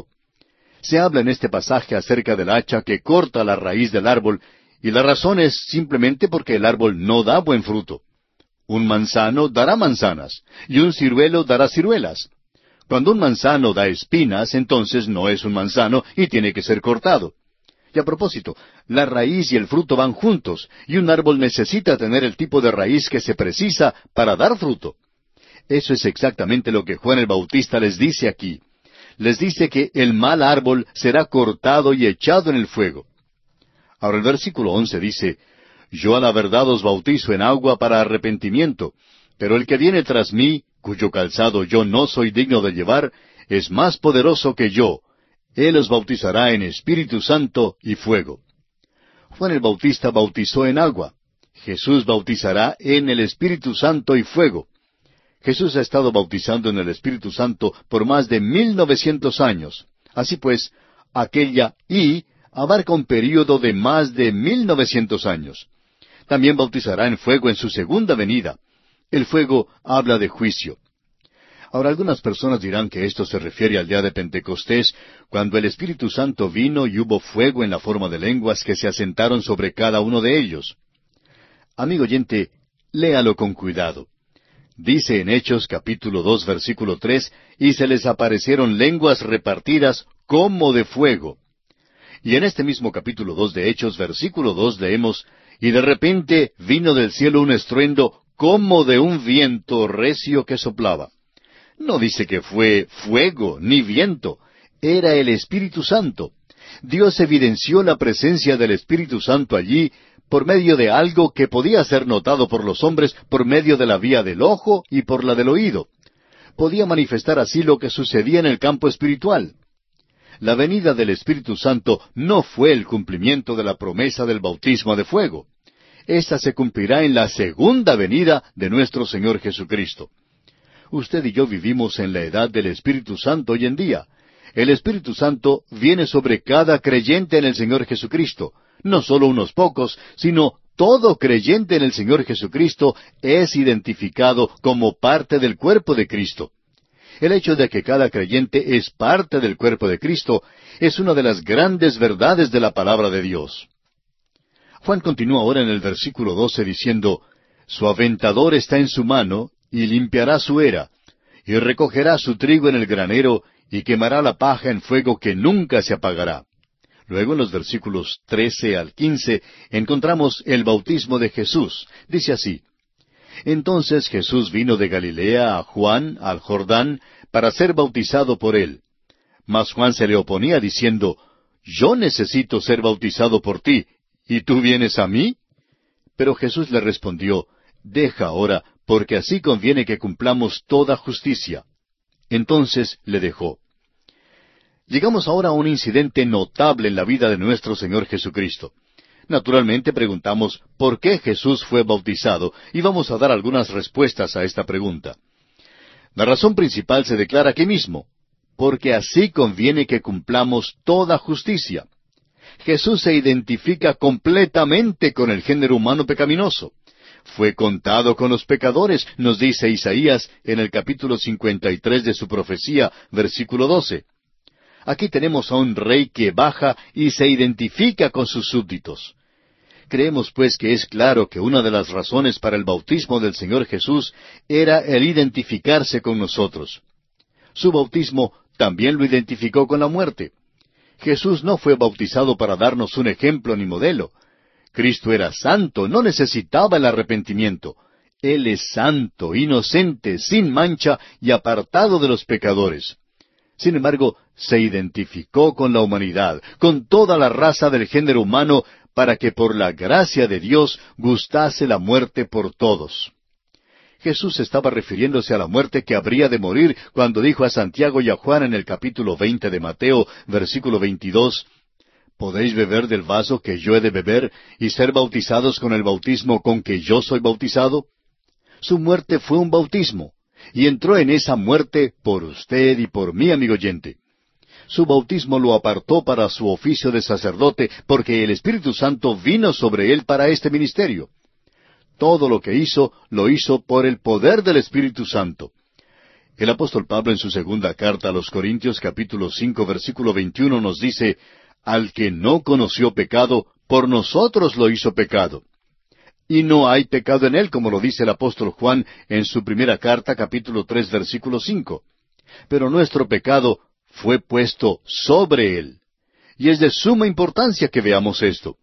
Se habla en este pasaje acerca del hacha que corta la raíz del árbol, y la razón es simplemente porque el árbol no da buen fruto. Un manzano dará manzanas, y un ciruelo dará ciruelas. Cuando un manzano da espinas, entonces no es un manzano y tiene que ser cortado. Y a propósito, la raíz y el fruto van juntos, y un árbol necesita tener el tipo de raíz que se precisa para dar fruto. Eso es exactamente lo que Juan el Bautista les dice aquí. Les dice que el mal árbol será cortado y echado en el fuego. Ahora el versículo once dice, yo a la verdad os bautizo en agua para arrepentimiento, pero el que viene tras mí, cuyo calzado yo no soy digno de llevar, es más poderoso que yo. Él os bautizará en Espíritu Santo y fuego. Juan el Bautista bautizó en agua. Jesús bautizará en el Espíritu Santo y fuego. Jesús ha estado bautizando en el Espíritu Santo por más de mil novecientos años. Así pues, aquella y abarca un período de más de mil novecientos años. También bautizará en fuego en su segunda venida. El fuego habla de juicio. Ahora, algunas personas dirán que esto se refiere al día de Pentecostés, cuando el Espíritu Santo vino y hubo fuego en la forma de lenguas que se asentaron sobre cada uno de ellos. Amigo oyente, léalo con cuidado. Dice en Hechos capítulo dos versículo tres, y se les aparecieron lenguas repartidas como de fuego. Y en este mismo capítulo dos de Hechos, versículo dos, leemos, y de repente vino del cielo un estruendo como de un viento recio que soplaba. No dice que fue fuego ni viento, era el Espíritu Santo. Dios evidenció la presencia del Espíritu Santo allí por medio de algo que podía ser notado por los hombres por medio de la vía del ojo y por la del oído. Podía manifestar así lo que sucedía en el campo espiritual. La venida del Espíritu Santo no fue el cumplimiento de la promesa del bautismo de fuego. Esta se cumplirá en la segunda venida de nuestro Señor Jesucristo. Usted y yo vivimos en la edad del Espíritu Santo hoy en día. El Espíritu Santo viene sobre cada creyente en el Señor Jesucristo. No solo unos pocos, sino todo creyente en el Señor Jesucristo es identificado como parte del cuerpo de Cristo. El hecho de que cada creyente es parte del cuerpo de Cristo es una de las grandes verdades de la palabra de Dios. Juan continúa ahora en el versículo doce diciendo, «Su aventador está en su mano, y limpiará su era, y recogerá su trigo en el granero, y quemará la paja en fuego que nunca se apagará». Luego en los versículos trece al quince encontramos el bautismo de Jesús. Dice así, «Entonces Jesús vino de Galilea a Juan, al Jordán, para ser bautizado por él. Mas Juan se le oponía diciendo, «Yo necesito ser bautizado por ti, ¿y tú vienes a mí?» Pero Jesús le respondió, «Deja ahora, porque así conviene que cumplamos toda justicia». Entonces le dejó. Llegamos ahora a un incidente notable en la vida de nuestro Señor Jesucristo. Naturalmente preguntamos, ¿por qué Jesús fue bautizado? Y vamos a dar algunas respuestas a esta pregunta. La razón principal se declara aquí mismo, porque así conviene que cumplamos toda justicia. Jesús se identifica completamente con el género humano pecaminoso. Fue contado con los pecadores, nos dice Isaías en el capítulo cincuenta y tres de su profecía, versículo doce. Aquí tenemos a un rey que baja y se identifica con sus súbditos. Creemos pues que es claro que una de las razones para el bautismo del Señor Jesús era el identificarse con nosotros. Su bautismo también lo identificó con la muerte. Jesús no fue bautizado para darnos un ejemplo ni modelo. Cristo era santo, no necesitaba el arrepentimiento. Él es santo, inocente, sin mancha y apartado de los pecadores. Sin embargo, se identificó con la humanidad, con toda la raza del género humano, para que por la gracia de Dios gustase la muerte por todos. Jesús estaba refiriéndose a la muerte que habría de morir cuando dijo a Santiago y a Juan en el capítulo veinte de Mateo, versículo veintidós, «¿Podéis beber del vaso que yo he de beber y ser bautizados con el bautismo con que yo soy bautizado?» Su muerte fue un bautismo, y entró en esa muerte por usted y por mí, amigo oyente. Su bautismo lo apartó para su oficio de sacerdote, porque el Espíritu Santo vino sobre él para este ministerio. Todo lo que hizo, lo hizo por el poder del Espíritu Santo. El apóstol Pablo en su segunda carta a los Corintios, capítulo cinco, versículo veintiuno, nos dice, «Al que no conoció pecado, por nosotros lo hizo pecado». Y no hay pecado en él, como lo dice el apóstol Juan en su primera carta, capítulo tres, versículo cinco. Pero nuestro pecado fue puesto sobre él. Y es de suma importancia que veamos esto.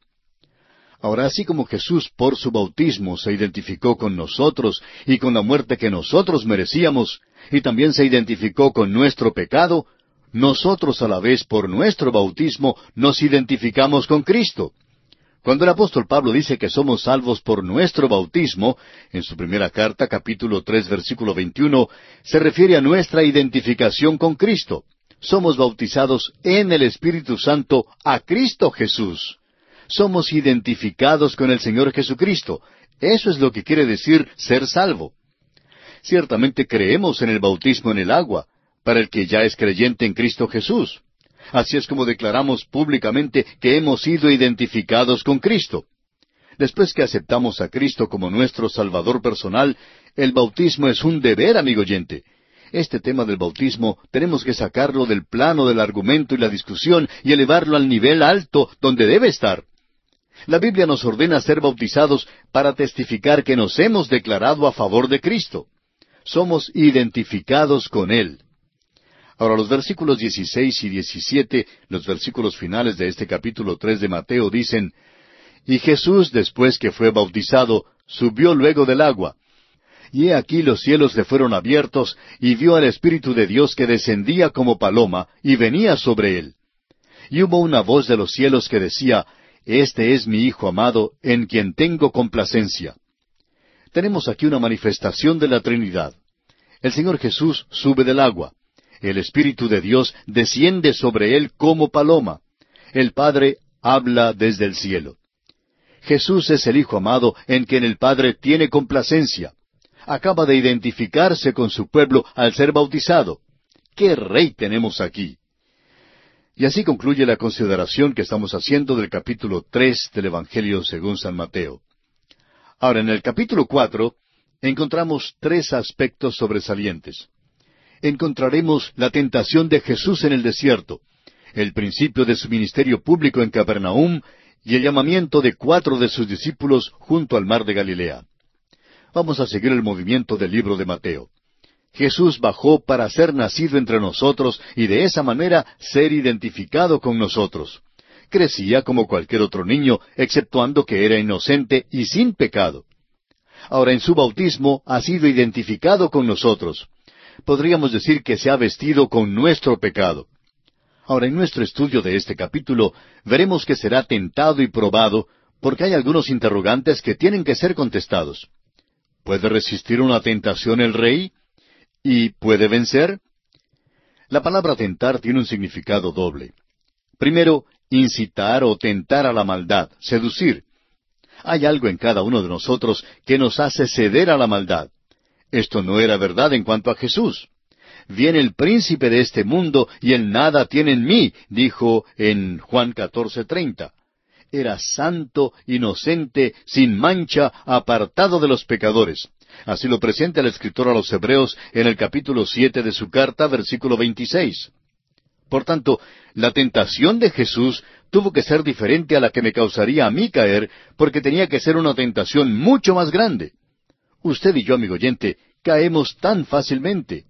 Ahora, así como Jesús por su bautismo se identificó con nosotros y con la muerte que nosotros merecíamos, y también se identificó con nuestro pecado, nosotros a la vez por nuestro bautismo nos identificamos con Cristo. Cuando el apóstol Pablo dice que somos salvos por nuestro bautismo, en su primera carta, capítulo tres, versículo veintiuno, se refiere a nuestra identificación con Cristo. Somos bautizados en el Espíritu Santo a Cristo Jesús. Somos identificados con el Señor Jesucristo. Eso es lo que quiere decir ser salvo. Ciertamente creemos en el bautismo en el agua, para el que ya es creyente en Cristo Jesús. Así es como declaramos públicamente que hemos sido identificados con Cristo. Después que aceptamos a Cristo como nuestro Salvador personal, el bautismo es un deber, amigo oyente. Este tema del bautismo tenemos que sacarlo del plano del argumento y la discusión y elevarlo al nivel alto donde debe estar. La Biblia nos ordena ser bautizados para testificar que nos hemos declarado a favor de Cristo. Somos identificados con Él. Ahora, los versículos dieciséis y diecisiete, los versículos finales de este capítulo tres de Mateo, dicen, «Y Jesús, después que fue bautizado, subió luego del agua. Y he aquí los cielos le fueron abiertos, y vio al Espíritu de Dios que descendía como paloma, y venía sobre él. Y hubo una voz de los cielos que decía, Este es mi Hijo amado, en quien tengo complacencia. Tenemos aquí una manifestación de la Trinidad. El Señor Jesús sube del agua. El Espíritu de Dios desciende sobre Él como paloma. El Padre habla desde el cielo. Jesús es el Hijo amado en quien el Padre tiene complacencia. Acaba de identificarse con su pueblo al ser bautizado. ¡Qué rey tenemos aquí! Y así concluye la consideración que estamos haciendo del capítulo tres del Evangelio según San Mateo. Ahora, en el capítulo cuatro encontramos tres aspectos sobresalientes. Encontraremos la tentación de Jesús en el desierto, el principio de su ministerio público en Capernaum y el llamamiento de cuatro de sus discípulos junto al mar de Galilea. Vamos a seguir el movimiento del libro de Mateo. Jesús bajó para ser nacido entre nosotros y de esa manera ser identificado con nosotros. Crecía como cualquier otro niño, exceptuando que era inocente y sin pecado. Ahora en su bautismo ha sido identificado con nosotros. Podríamos decir que se ha vestido con nuestro pecado. Ahora en nuestro estudio de este capítulo veremos que será tentado y probado porque hay algunos interrogantes que tienen que ser contestados. ¿Puede resistir una tentación el rey? ¿Y puede vencer? La palabra tentar tiene un significado doble. Primero, incitar o tentar a la maldad, seducir. Hay algo en cada uno de nosotros que nos hace ceder a la maldad. Esto no era verdad en cuanto a Jesús. Viene el príncipe de este mundo y él nada tiene en mí, dijo en Juan catorce treinta. Era santo, inocente, sin mancha, apartado de los pecadores. Así lo presenta el escritor a los Hebreos en el capítulo siete de su carta, versículo veintiséis. Por tanto, la tentación de Jesús tuvo que ser diferente a la que me causaría a mí caer, porque tenía que ser una tentación mucho más grande. Usted y yo, amigo oyente, caemos tan fácilmente.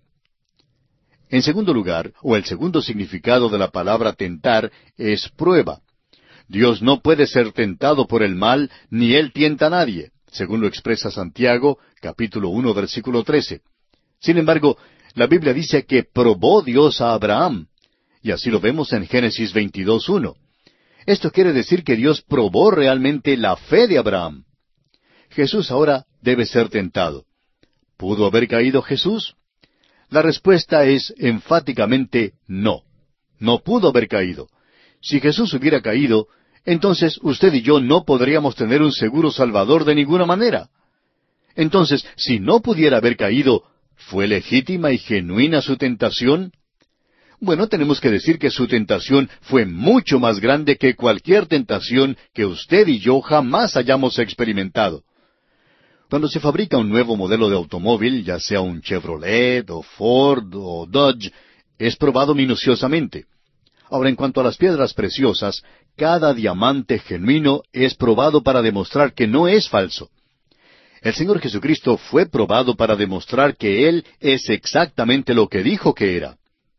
En segundo lugar, o el segundo significado de la palabra tentar, es prueba. Dios no puede ser tentado por el mal, ni Él tienta a nadie, según lo expresa Santiago, capítulo uno, versículo trece. Sin embargo, la Biblia dice que probó Dios a Abraham, y así lo vemos en Génesis veintidós uno. Esto quiere decir que Dios probó realmente la fe de Abraham. Jesús ahora debe ser tentado. ¿Pudo haber caído Jesús? La respuesta es enfáticamente no. No pudo haber caído. Si Jesús hubiera caído, entonces usted y yo no podríamos tener un seguro Salvador de ninguna manera. Entonces, si no pudiera haber caído, ¿fue legítima y genuina su tentación? Bueno, tenemos que decir que su tentación fue mucho más grande que cualquier tentación que usted y yo jamás hayamos experimentado. Cuando se fabrica un nuevo modelo de automóvil, ya sea un Chevrolet, o Ford, o Dodge, es probado minuciosamente. Ahora, en cuanto a las piedras preciosas, cada diamante genuino es probado para demostrar que no es falso. El Señor Jesucristo fue probado para demostrar que Él es exactamente lo que dijo que era.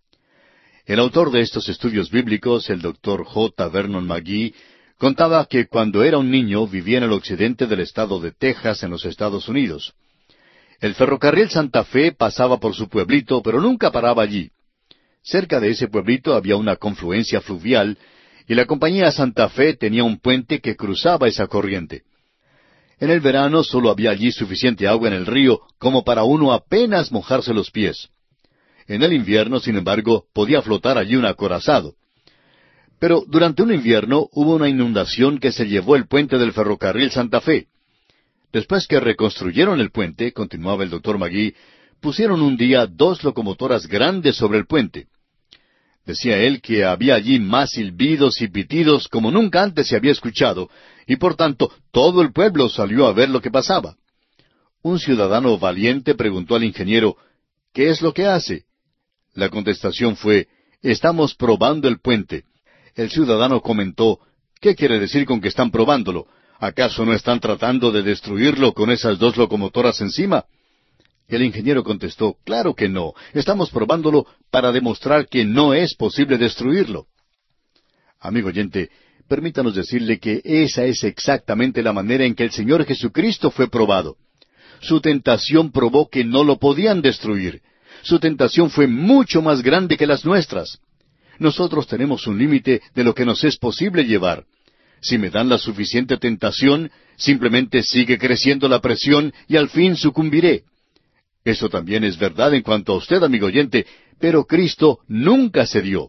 El autor de estos estudios bíblicos, el doctor J. Vernon McGee, contaba que cuando era un niño vivía en el occidente del estado de Texas, en los Estados Unidos. El ferrocarril Santa Fe pasaba por su pueblito, pero nunca paraba allí. Cerca de ese pueblito había una confluencia fluvial, y la compañía Santa Fe tenía un puente que cruzaba esa corriente. En el verano solo había allí suficiente agua en el río como para uno apenas mojarse los pies. En el invierno, sin embargo, podía flotar allí un acorazado. Pero durante un invierno hubo una inundación que se llevó el puente del ferrocarril Santa Fe. Después que reconstruyeron el puente, continuaba el doctor McGee, pusieron un día dos locomotoras grandes sobre el puente. Decía él que había allí más silbidos y pitidos como nunca antes se había escuchado, y por tanto todo el pueblo salió a ver lo que pasaba. Un ciudadano valiente preguntó al ingeniero, ¿qué es lo que hace? La contestación fue, estamos probando el puente. El ciudadano comentó, ¿qué quiere decir con que están probándolo? ¿Acaso no están tratando de destruirlo con esas dos locomotoras encima? El ingeniero contestó, claro que no, estamos probándolo para demostrar que no es posible destruirlo. Amigo oyente, permítanos decirle que esa es exactamente la manera en que el Señor Jesucristo fue probado. Su tentación probó que no lo podían destruir. Su tentación fue mucho más grande que las nuestras. Nosotros tenemos un límite de lo que nos es posible llevar. Si me dan la suficiente tentación, simplemente sigue creciendo la presión y al fin sucumbiré. Eso también es verdad en cuanto a usted, amigo oyente, pero Cristo nunca cedió.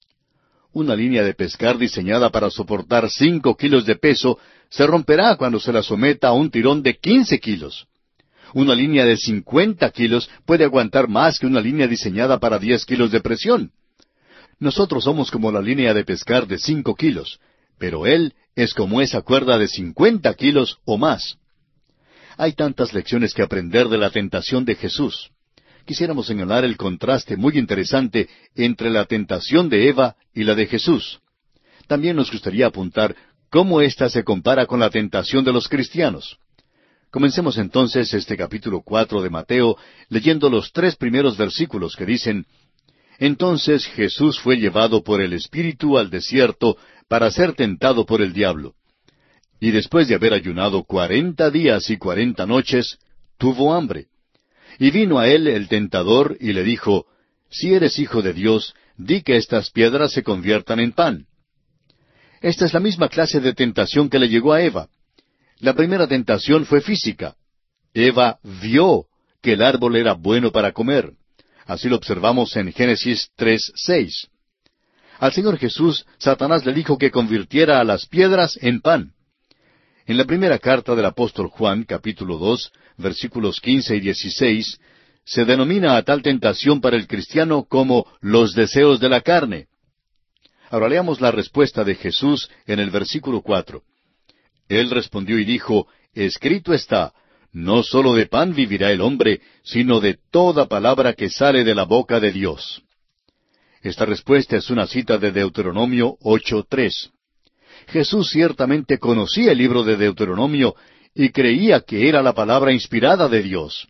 Una línea de pescar diseñada para soportar cinco kilos de peso se romperá cuando se la someta a un tirón de quince kilos. Una línea de cincuenta kilos puede aguantar más que una línea diseñada para diez kilos de presión. Nosotros somos como la línea de pescar de cinco kilos, pero Él es como esa cuerda de cincuenta kilos o más. Hay tantas lecciones que aprender de la tentación de Jesús. Quisiéramos señalar el contraste muy interesante entre la tentación de Eva y la de Jesús. También nos gustaría apuntar cómo ésta se compara con la tentación de los cristianos. Comencemos entonces este capítulo cuatro de Mateo leyendo los tres primeros versículos que dicen: Entonces Jesús fue llevado por el Espíritu al desierto para ser tentado por el diablo. Y después de haber ayunado cuarenta días y cuarenta noches, tuvo hambre. Y vino a él el tentador y le dijo: Si eres hijo de Dios, di que estas piedras se conviertan en pan. Esta es la misma clase de tentación que le llegó a Eva. La primera tentación fue física. Eva vio que el árbol era bueno para comer. Así lo observamos en Génesis tres seis. Al Señor Jesús, Satanás le dijo que convirtiera a las piedras en pan. En la primera carta del apóstol Juan, capítulo dos, versículos quince y dieciséis, se denomina a tal tentación para el cristiano como los deseos de la carne. Ahora leamos la respuesta de Jesús en el versículo cuatro. Él respondió y dijo: Escrito está, no sólo de pan vivirá el hombre, sino de toda palabra que sale de la boca de Dios. Esta respuesta es una cita de Deuteronomio ocho tres. Jesús ciertamente conocía el libro de Deuteronomio y creía que era la palabra inspirada de Dios.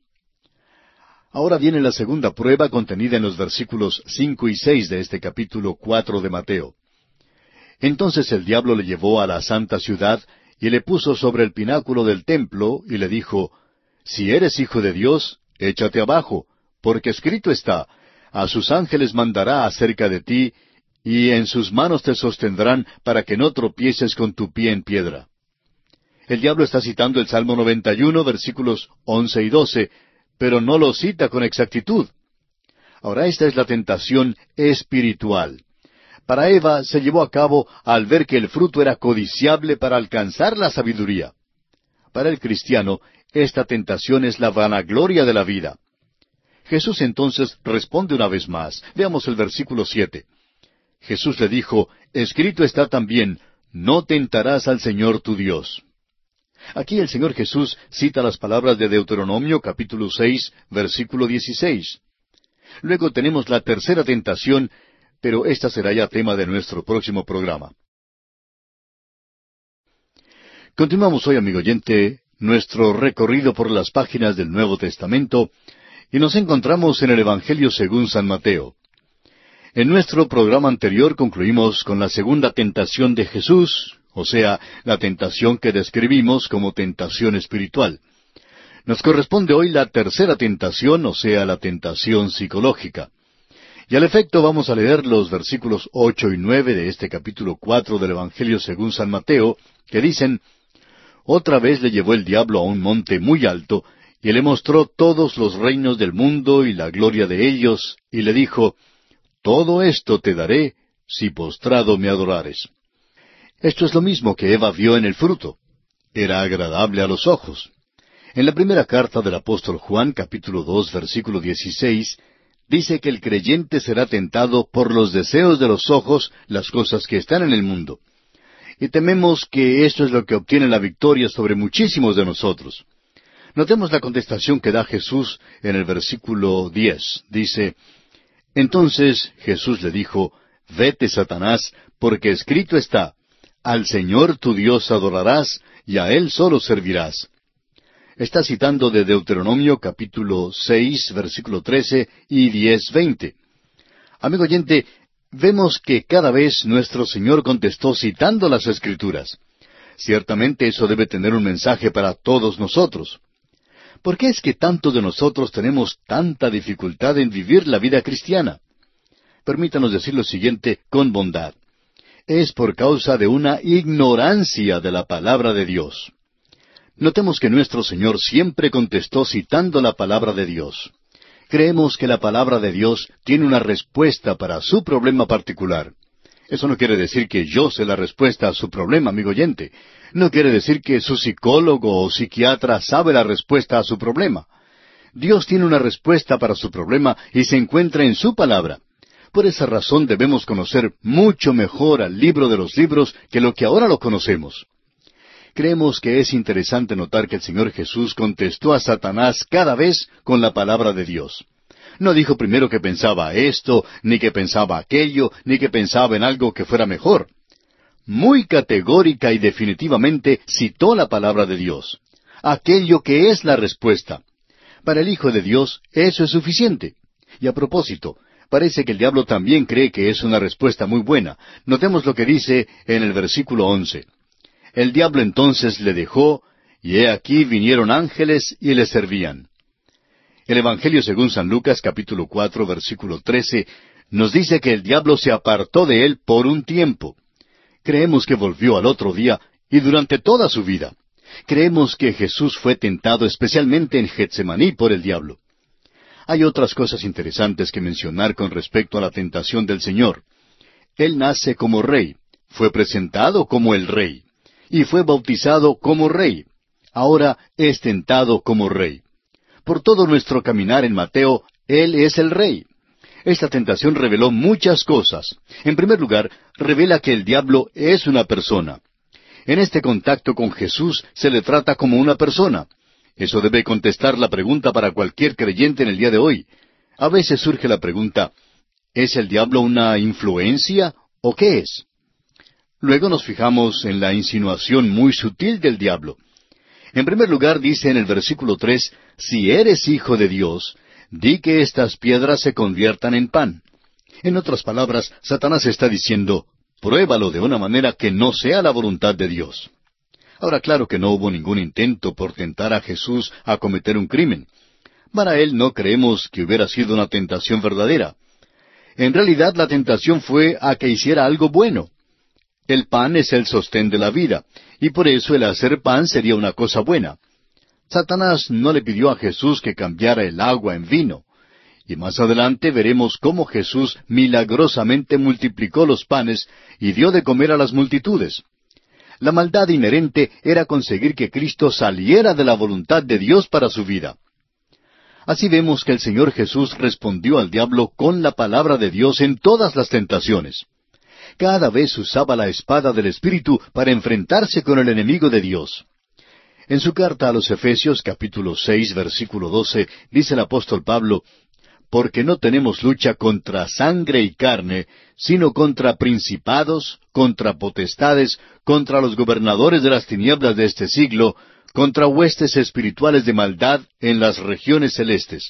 Ahora viene la segunda prueba contenida en los versículos cinco y seis de este capítulo cuatro de Mateo. Entonces el diablo le llevó a la santa ciudad y le puso sobre el pináculo del templo y le dijo: Si eres hijo de Dios, échate abajo, porque escrito está: A sus ángeles mandará acerca de ti, y en sus manos te sostendrán para que no tropieces con tu pie en piedra. El diablo está citando el Salmo noventa y uno, versículos once y doce, pero no lo cita con exactitud. Ahora esta es la tentación espiritual. Para Eva se llevó a cabo al ver que el fruto era codiciable para alcanzar la sabiduría. Para el cristiano, esta tentación es la vanagloria de la vida. Jesús entonces responde una vez más. Veamos el versículo siete. Jesús le dijo: Escrito está también, no tentarás al Señor tu Dios. Aquí el Señor Jesús cita las palabras de Deuteronomio capítulo seis, versículo dieciséis. Luego tenemos la tercera tentación, pero esta será ya tema de nuestro próximo programa. Continuamos hoy, amigo oyente, nuestro recorrido por las páginas del Nuevo Testamento, y nos encontramos en el Evangelio según San Mateo. En nuestro programa anterior concluimos con la segunda tentación de Jesús, o sea, la tentación que describimos como tentación espiritual. Nos corresponde hoy la tercera tentación, o sea, la tentación psicológica. Y al efecto vamos a leer los versículos ocho y nueve de este capítulo cuatro del Evangelio según San Mateo, que dicen: Otra vez le llevó el diablo a un monte muy alto, y le mostró todos los reinos del mundo y la gloria de ellos, y le dijo: Todo esto te daré, si postrado me adorares. Esto es lo mismo que Eva vio en el fruto. Era agradable a los ojos. En la primera carta del apóstol Juan, capítulo dos, versículo dieciséis, dice que el creyente será tentado por los deseos de los ojos, las cosas que están en el mundo. Y tememos que esto es lo que obtiene la victoria sobre muchísimos de nosotros. Notemos la contestación que da Jesús en el versículo diez. Dice: Entonces Jesús le dijo: Vete, Satanás, porque escrito está: Al Señor tu Dios adorarás, y a Él solo servirás. Está citando de Deuteronomio capítulo seis, versículo trece y diez, veinte. Amigo oyente, vemos que cada vez nuestro Señor contestó citando las Escrituras. Ciertamente eso debe tener un mensaje para todos nosotros. ¿Por qué es que tantos de nosotros tenemos tanta dificultad en vivir la vida cristiana? Permítanos decir lo siguiente con bondad. es por causa de una ignorancia de la palabra de Dios. Notemos que nuestro Señor siempre contestó citando la palabra de Dios. Creemos que la palabra de Dios tiene una respuesta para su problema particular. Eso no quiere decir que yo sé la respuesta a su problema, amigo oyente. No quiere decir que su psicólogo o psiquiatra sabe la respuesta a su problema. Dios tiene una respuesta para su problema y se encuentra en su palabra. Por esa razón debemos conocer mucho mejor al libro de los libros que lo que ahora lo conocemos. Creemos que es interesante notar que el Señor Jesús contestó a Satanás cada vez con la palabra de Dios. No dijo primero que pensaba esto, ni que pensaba aquello, ni que pensaba en algo que fuera mejor. Muy categórica y definitivamente citó la palabra de Dios, aquello que es la respuesta. Para el Hijo de Dios eso es suficiente. Y a propósito, parece que el diablo también cree que es una respuesta muy buena. Notemos lo que dice en el versículo once. El diablo entonces le dejó, y he aquí vinieron ángeles y le servían. El Evangelio según San Lucas, capítulo cuatro, versículo trece, nos dice que el diablo se apartó de él por un tiempo. Creemos que volvió al otro día y durante toda su vida. Creemos que Jesús fue tentado especialmente en Getsemaní por el diablo. Hay otras cosas interesantes que mencionar con respecto a la tentación del Señor. Él nace como rey, fue presentado como el rey, y fue bautizado como rey. Ahora es tentado como rey. Por todo nuestro caminar en Mateo, Él es el rey. Esta tentación reveló muchas cosas. En primer lugar, revela que el diablo es una persona. En este contacto con Jesús se le trata como una persona. Eso debe contestar la pregunta para cualquier creyente en el día de hoy. A veces surge la pregunta, ¿es el diablo una influencia o qué es? Luego nos fijamos en la insinuación muy sutil del diablo. En primer lugar dice en el versículo tres, si eres hijo de Dios, di que estas piedras se conviertan en pan. En otras palabras, Satanás está diciendo, pruébalo de una manera que no sea la voluntad de Dios. Ahora, claro que no hubo ningún intento por tentar a Jesús a cometer un crimen. Para él no creemos que hubiera sido una tentación verdadera. En realidad la tentación fue a que hiciera algo bueno. El pan es el sostén de la vida, y por eso el hacer pan sería una cosa buena. Satanás no le pidió a Jesús que cambiara el agua en vino. Y más adelante veremos cómo Jesús milagrosamente multiplicó los panes y dio de comer a las multitudes. La maldad inherente era conseguir que Cristo saliera de la voluntad de Dios para su vida. Así vemos que el Señor Jesús respondió al diablo con la palabra de Dios en todas las tentaciones. Cada vez usaba la espada del Espíritu para enfrentarse con el enemigo de Dios. En su carta a los Efesios, capítulo seis, versículo doce, dice el apóstol Pablo, porque no tenemos lucha contra sangre y carne, sino contra principados, contra potestades, contra los gobernadores de las tinieblas de este siglo, contra huestes espirituales de maldad en las regiones celestes.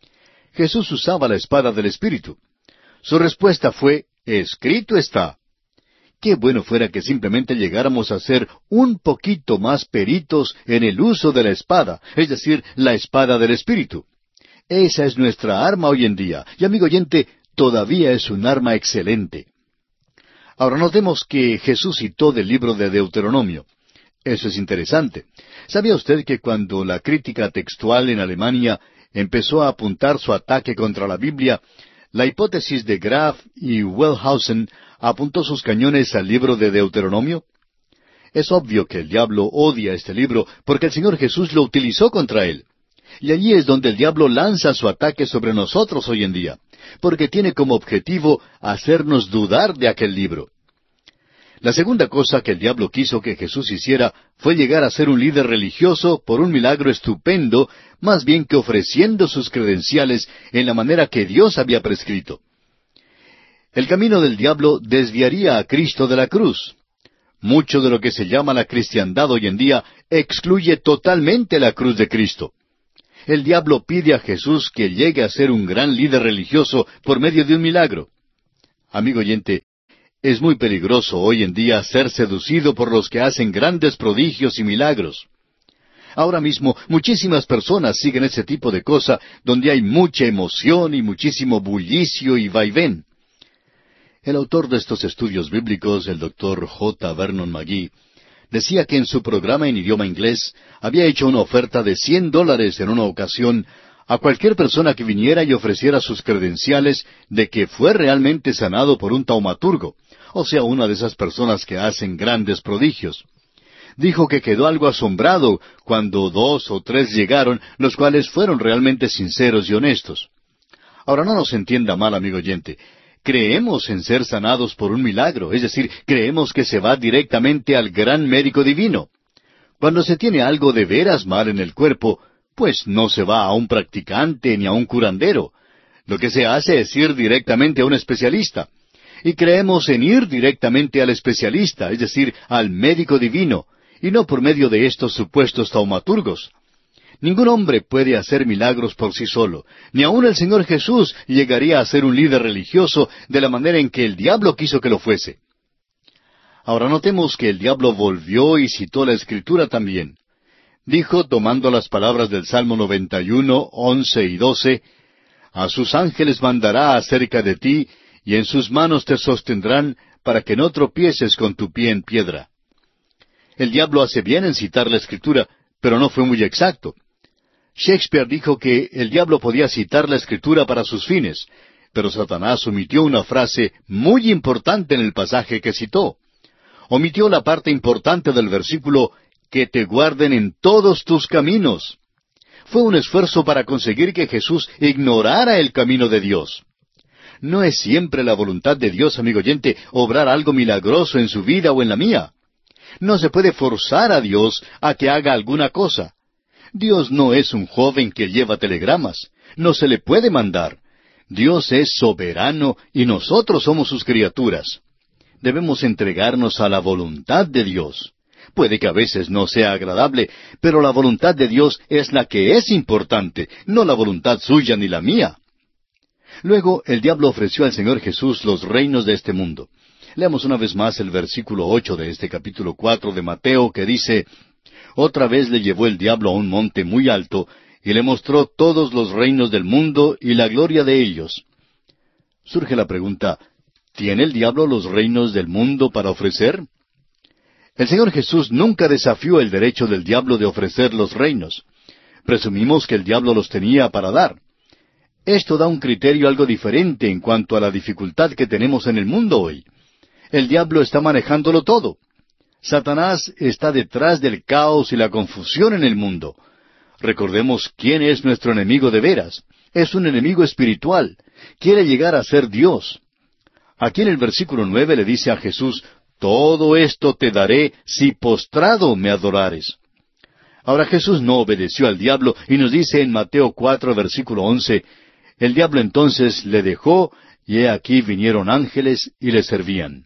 Jesús usaba la espada del Espíritu. Su respuesta fue, escrito está. Qué bueno fuera que simplemente llegáramos a ser un poquito más peritos en el uso de la espada, es decir, la espada del Espíritu. Esa es nuestra arma hoy en día, y amigo oyente, todavía es un arma excelente. Ahora notemos que Jesús citó del libro de Deuteronomio. Eso es interesante. ¿Sabía usted que cuando la crítica textual en Alemania empezó a apuntar su ataque contra la Biblia, la hipótesis de Graf y Wellhausen apuntó sus cañones al libro de Deuteronomio? Es obvio que el diablo odia este libro porque el Señor Jesús lo utilizó contra él. Y allí es donde el diablo lanza su ataque sobre nosotros hoy en día, porque tiene como objetivo hacernos dudar de aquel libro. La segunda cosa que el diablo quiso que Jesús hiciera fue llegar a ser un líder religioso por un milagro estupendo, más bien que ofreciendo sus credenciales en la manera que Dios había prescrito. El camino del diablo desviaría a Cristo de la cruz. Mucho de lo que se llama la cristiandad hoy en día excluye totalmente la cruz de Cristo. El diablo pide a Jesús que llegue a ser un gran líder religioso por medio de un milagro. Amigo oyente, es muy peligroso hoy en día ser seducido por los que hacen grandes prodigios y milagros. Ahora mismo muchísimas personas siguen ese tipo de cosa donde hay mucha emoción y muchísimo bullicio y vaivén. El autor de estos estudios bíblicos, el doctor J. Vernon McGee, decía que en su programa en idioma inglés había hecho una oferta de cien dólares en una ocasión a cualquier persona que viniera y ofreciera sus credenciales de que fue realmente sanado por un taumaturgo, o sea, una de esas personas que hacen grandes prodigios. Dijo que quedó algo asombrado cuando dos o tres llegaron, los cuales fueron realmente sinceros y honestos. Ahora, no nos entienda mal, amigo oyente. Creemos en ser sanados por un milagro, es decir, creemos que se va directamente al gran médico divino. Cuando se tiene algo de veras mal en el cuerpo, pues no se va a un practicante ni a un curandero. Lo que se hace es ir directamente a un especialista. Y creemos en ir directamente al especialista, es decir, al médico divino, y no por medio de estos supuestos taumaturgos. Ningún hombre puede hacer milagros por sí solo. Ni aun el Señor Jesús llegaría a ser un líder religioso de la manera en que el diablo quiso que lo fuese. Ahora notemos que el diablo volvió y citó la Escritura también. Dijo, tomando las palabras del Salmo noventa y uno, once y doce, «A sus ángeles mandará acerca de ti, y en sus manos te sostendrán, para que no tropieces con tu pie en piedra». El diablo hace bien en citar la Escritura, pero no fue muy exacto. Shakespeare dijo que el diablo podía citar la Escritura para sus fines, pero Satanás omitió una frase muy importante en el pasaje que citó. Omitió la parte importante del versículo, «que te guarden en todos tus caminos». Fue un esfuerzo para conseguir que Jesús ignorara el camino de Dios. No es siempre la voluntad de Dios, amigo oyente, obrar algo milagroso en su vida o en la mía. No se puede forzar a Dios a que haga alguna cosa. Dios no es un joven que lleva telegramas. No se le puede mandar. Dios es soberano y nosotros somos sus criaturas. Debemos entregarnos a la voluntad de Dios. Puede que a veces no sea agradable, pero la voluntad de Dios es la que es importante, no la voluntad suya ni la mía. Luego el diablo ofreció al Señor Jesús los reinos de este mundo. Leamos una vez más el versículo ocho de este capítulo cuatro de Mateo, que dice, «Otra vez le llevó el diablo a un monte muy alto, y le mostró todos los reinos del mundo y la gloria de ellos». Surge la pregunta, ¿tiene el diablo los reinos del mundo para ofrecer? El Señor Jesús nunca desafió el derecho del diablo de ofrecer los reinos. Presumimos que el diablo los tenía para dar. Esto da un criterio algo diferente en cuanto a la dificultad que tenemos en el mundo hoy. El diablo está manejándolo todo. Satanás está detrás del caos y la confusión en el mundo. Recordemos quién es nuestro enemigo de veras. Es un enemigo espiritual. Quiere llegar a ser Dios. Aquí en el versículo nueve le dice a Jesús, «Todo esto te daré si postrado me adorares». Ahora Jesús no obedeció al diablo y nos dice en Mateo cuatro, versículo once, «El diablo entonces le dejó, y he aquí vinieron ángeles y le servían».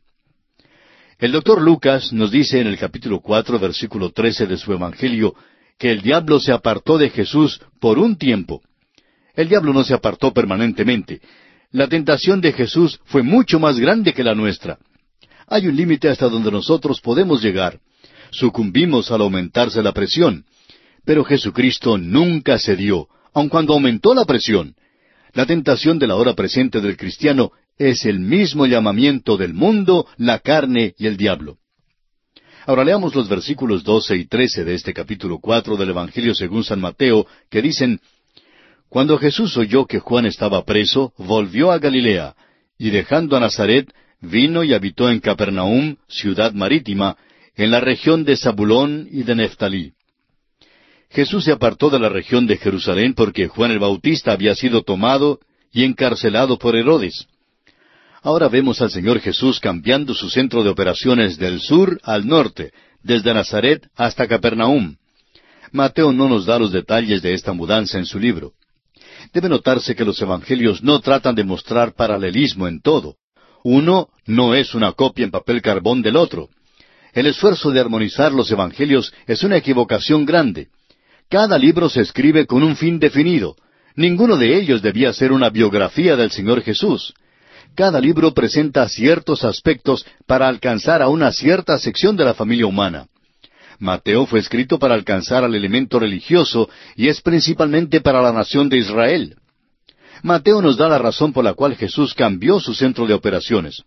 El doctor Lucas nos dice en el capítulo cuatro, versículo trece de su Evangelio, que el diablo se apartó de Jesús por un tiempo. El diablo no se apartó permanentemente. La tentación de Jesús fue mucho más grande que la nuestra. Hay un límite hasta donde nosotros podemos llegar. Sucumbimos al aumentarse la presión. Pero Jesucristo nunca cedió, aun cuando aumentó la presión. La tentación de la hora presente del cristiano es el mismo llamamiento del mundo, la carne y el diablo. Ahora leamos los versículos doce y trece de este capítulo cuatro del Evangelio según San Mateo, que dicen, «Cuando Jesús oyó que Juan estaba preso, volvió a Galilea, y dejando a Nazaret, vino y habitó en Capernaum, ciudad marítima, en la región de Zabulón y de Neftalí». Jesús se apartó de la región de Jerusalén porque Juan el Bautista había sido tomado y encarcelado por Herodes. Ahora vemos al Señor Jesús cambiando su centro de operaciones del sur al norte, desde Nazaret hasta Capernaum. Mateo no nos da los detalles de esta mudanza en su libro. Debe notarse que los evangelios no tratan de mostrar paralelismo en todo. Uno no es una copia en papel carbón del otro. El esfuerzo de armonizar los evangelios es una equivocación grande. Cada libro se escribe con un fin definido. Ninguno de ellos debía ser una biografía del Señor Jesús. Cada libro presenta ciertos aspectos para alcanzar a una cierta sección de la familia humana. Mateo fue escrito para alcanzar al elemento religioso y es principalmente para la nación de Israel. Mateo nos da la razón por la cual Jesús cambió su centro de operaciones.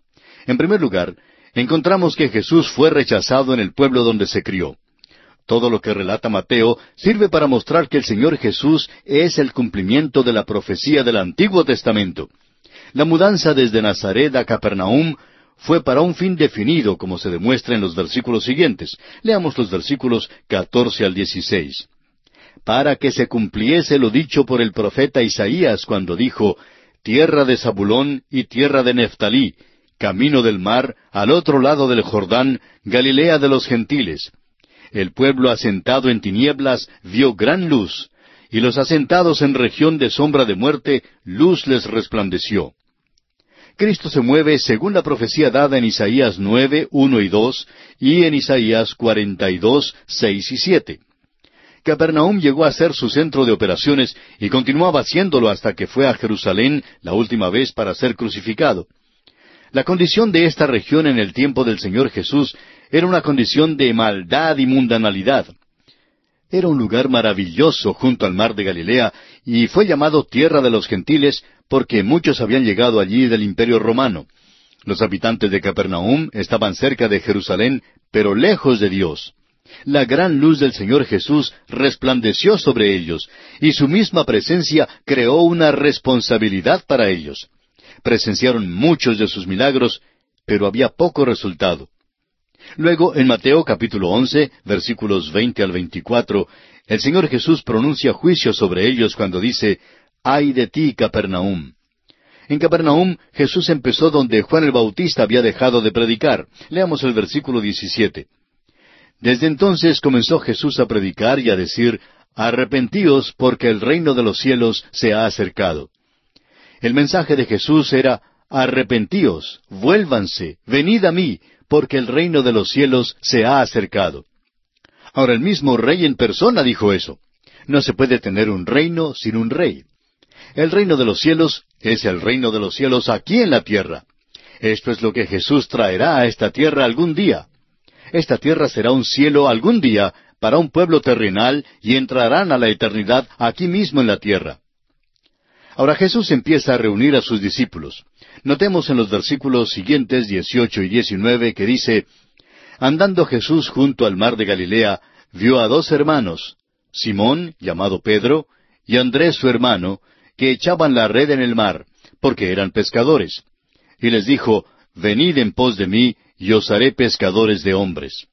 En primer lugar, encontramos que Jesús fue rechazado en el pueblo donde se crió. Todo lo que relata Mateo sirve para mostrar que el Señor Jesús es el cumplimiento de la profecía del Antiguo Testamento. La mudanza desde Nazaret a Capernaum fue para un fin definido, como se demuestra en los versículos siguientes. Leamos los versículos catorce al dieciséis. Para que se cumpliese lo dicho por el profeta Isaías cuando dijo, tierra de Zabulón y tierra de Neftalí, camino del mar, al otro lado del Jordán, Galilea de los gentiles. El pueblo asentado en tinieblas vio gran luz, y los asentados en región de sombra de muerte, luz les resplandeció. Cristo se mueve según la profecía dada en Isaías nueve, uno y dos, y en Isaías cuarenta y dos, seis y siete. Capernaum llegó a ser su centro de operaciones y continuaba haciéndolo hasta que fue a Jerusalén la última vez para ser crucificado. La condición de esta región en el tiempo del Señor Jesús era una condición de maldad y mundanalidad. Era un lugar maravilloso junto al mar de Galilea y fue llamado Tierra de los Gentiles porque muchos habían llegado allí del Imperio Romano. Los habitantes de Capernaum estaban cerca de Jerusalén, pero lejos de Dios. La gran luz del Señor Jesús resplandeció sobre ellos, y su misma presencia creó una responsabilidad para ellos. Presenciaron muchos de sus milagros, pero había poco resultado. Luego, en Mateo capítulo once, versículos veinte al veinticuatro, el Señor Jesús pronuncia juicio sobre ellos cuando dice, «Ay de ti, Capernaum». En Capernaum, Jesús empezó donde Juan el Bautista había dejado de predicar. Leamos el versículo diecisiete. Desde entonces comenzó Jesús a predicar y a decir, «Arrepentíos, porque el reino de los cielos se ha acercado». El mensaje de Jesús era, «Arrepentíos, vuélvanse, venid a mí, porque el reino de los cielos se ha acercado». Ahora el mismo rey en persona dijo eso. No se puede tener un reino sin un rey. El reino de los cielos es el reino de los cielos aquí en la tierra. Esto es lo que Jesús traerá a esta tierra algún día. Esta tierra será un cielo algún día para un pueblo terrenal y entrarán a la eternidad aquí mismo en la tierra. Ahora Jesús empieza a reunir a sus discípulos. Notemos en los versículos siguientes, dieciocho y diecinueve, que dice, «Andando Jesús junto al mar de Galilea, vio a dos hermanos, Simón, llamado Pedro, y Andrés su hermano, que echaban la red en el mar, porque eran pescadores. Y les dijo, Venid en pos de mí, y os haré pescadores de hombres».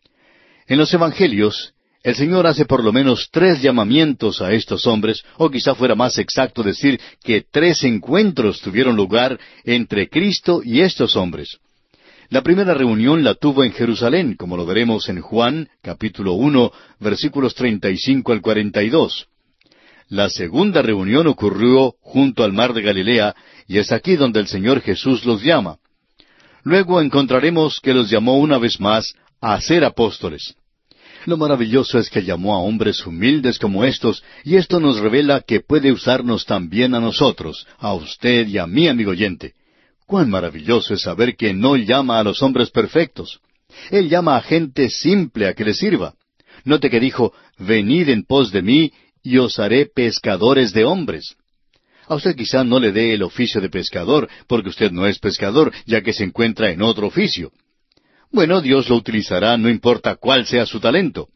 En los Evangelios, el Señor hace por lo menos tres llamamientos a estos hombres, o quizá fuera más exacto decir que tres encuentros tuvieron lugar entre Cristo y estos hombres. La primera reunión la tuvo en Jerusalén, como lo veremos en Juan, capítulo uno, versículos treinta y cinco al cuarenta y dos. La segunda reunión ocurrió junto al mar de Galilea, y es aquí donde el Señor Jesús los llama. Luego encontraremos que los llamó una vez más a ser apóstoles. Lo maravilloso es que llamó a hombres humildes como estos, y esto nos revela que puede usarnos también a nosotros, a usted y a mí, amigo oyente. Cuán maravilloso es saber que no llama a los hombres perfectos. Él llama a gente simple a que le sirva. Note que dijo, venid en pos de mí, y os haré pescadores de hombres. A usted quizá no le dé el oficio de pescador, porque usted no es pescador, ya que se encuentra en otro oficio. Bueno, Dios lo utilizará, no importa cuál sea su talento.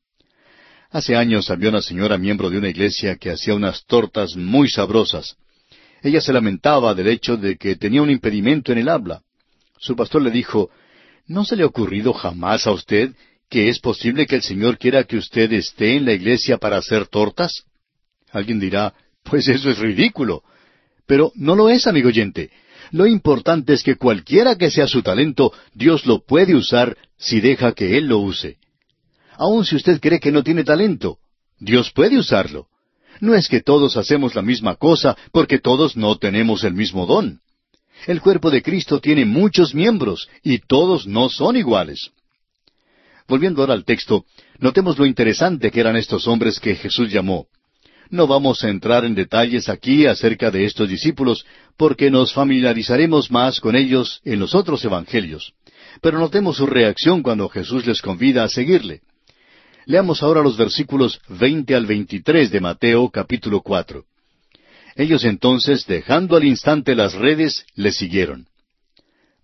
Hace años había una señora miembro de una iglesia que hacía unas tortas muy sabrosas. Ella se lamentaba del hecho de que tenía un impedimento en el habla. Su pastor le dijo, ¿no se le ha ocurrido jamás a usted que es posible que el Señor quiera que usted esté en la iglesia para hacer tortas? Alguien dirá, pues eso es ridículo. Pero no lo es, amigo oyente. Lo importante es que cualquiera que sea su talento, Dios lo puede usar si deja que Él lo use. Aun si usted cree que no tiene talento, Dios puede usarlo. No es que todos hacemos la misma cosa, porque todos no tenemos el mismo don. El cuerpo de Cristo tiene muchos miembros, y todos no son iguales. Volviendo ahora al texto, notemos lo interesante que eran estos hombres que Jesús llamó. No vamos a entrar en detalles aquí acerca de estos discípulos, porque nos familiarizaremos más con ellos en los otros evangelios. Pero notemos su reacción cuando Jesús les convida a seguirle. Leamos ahora los versículos veinte al veintitrés de Mateo capítulo cuatro. Ellos entonces, dejando al instante las redes, le siguieron.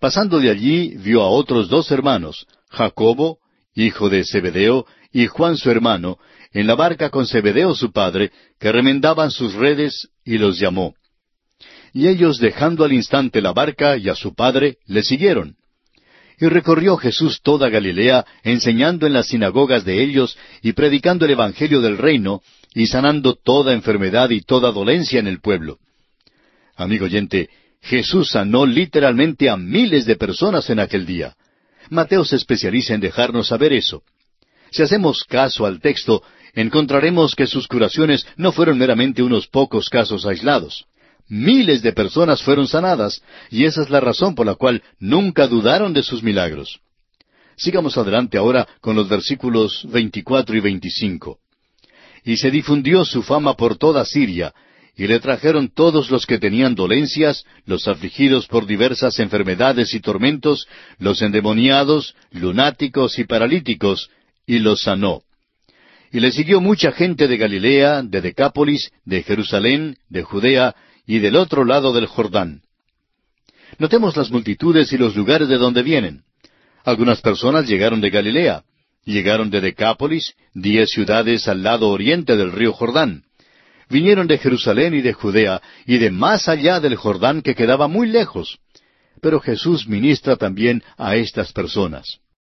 Pasando de allí, vio a otros dos hermanos, Jacobo, hijo de Zebedeo, y Juan su hermano, en la barca con Zebedeo su padre, que remendaban sus redes, y los llamó. Y ellos, dejando al instante la barca y a su padre, le siguieron. Y recorrió Jesús toda Galilea, enseñando en las sinagogas de ellos, y predicando el evangelio del reino, y sanando toda enfermedad y toda dolencia en el pueblo. Amigo oyente, Jesús sanó literalmente a miles de personas en aquel día. Mateo se especializa en dejarnos saber eso. Si hacemos caso al texto, encontraremos que sus curaciones no fueron meramente unos pocos casos aislados. Miles de personas fueron sanadas, y esa es la razón por la cual nunca dudaron de sus milagros. Sigamos adelante ahora con los versículos veinticuatro y veinticinco. Y se difundió su fama por toda Siria, y le trajeron todos los que tenían dolencias, los afligidos por diversas enfermedades y tormentos, los endemoniados, lunáticos y paralíticos, y los sanó. Y le siguió mucha gente de Galilea, de Decápolis, de Jerusalén, de Judea, y del otro lado del Jordán. Notemos las multitudes y los lugares de donde vienen. Algunas personas llegaron de Galilea, llegaron de Decápolis, diez ciudades al lado oriente del río Jordán. Vinieron de Jerusalén y de Judea, y de más allá del Jordán que quedaba muy lejos. Pero Jesús ministra también a estas personas.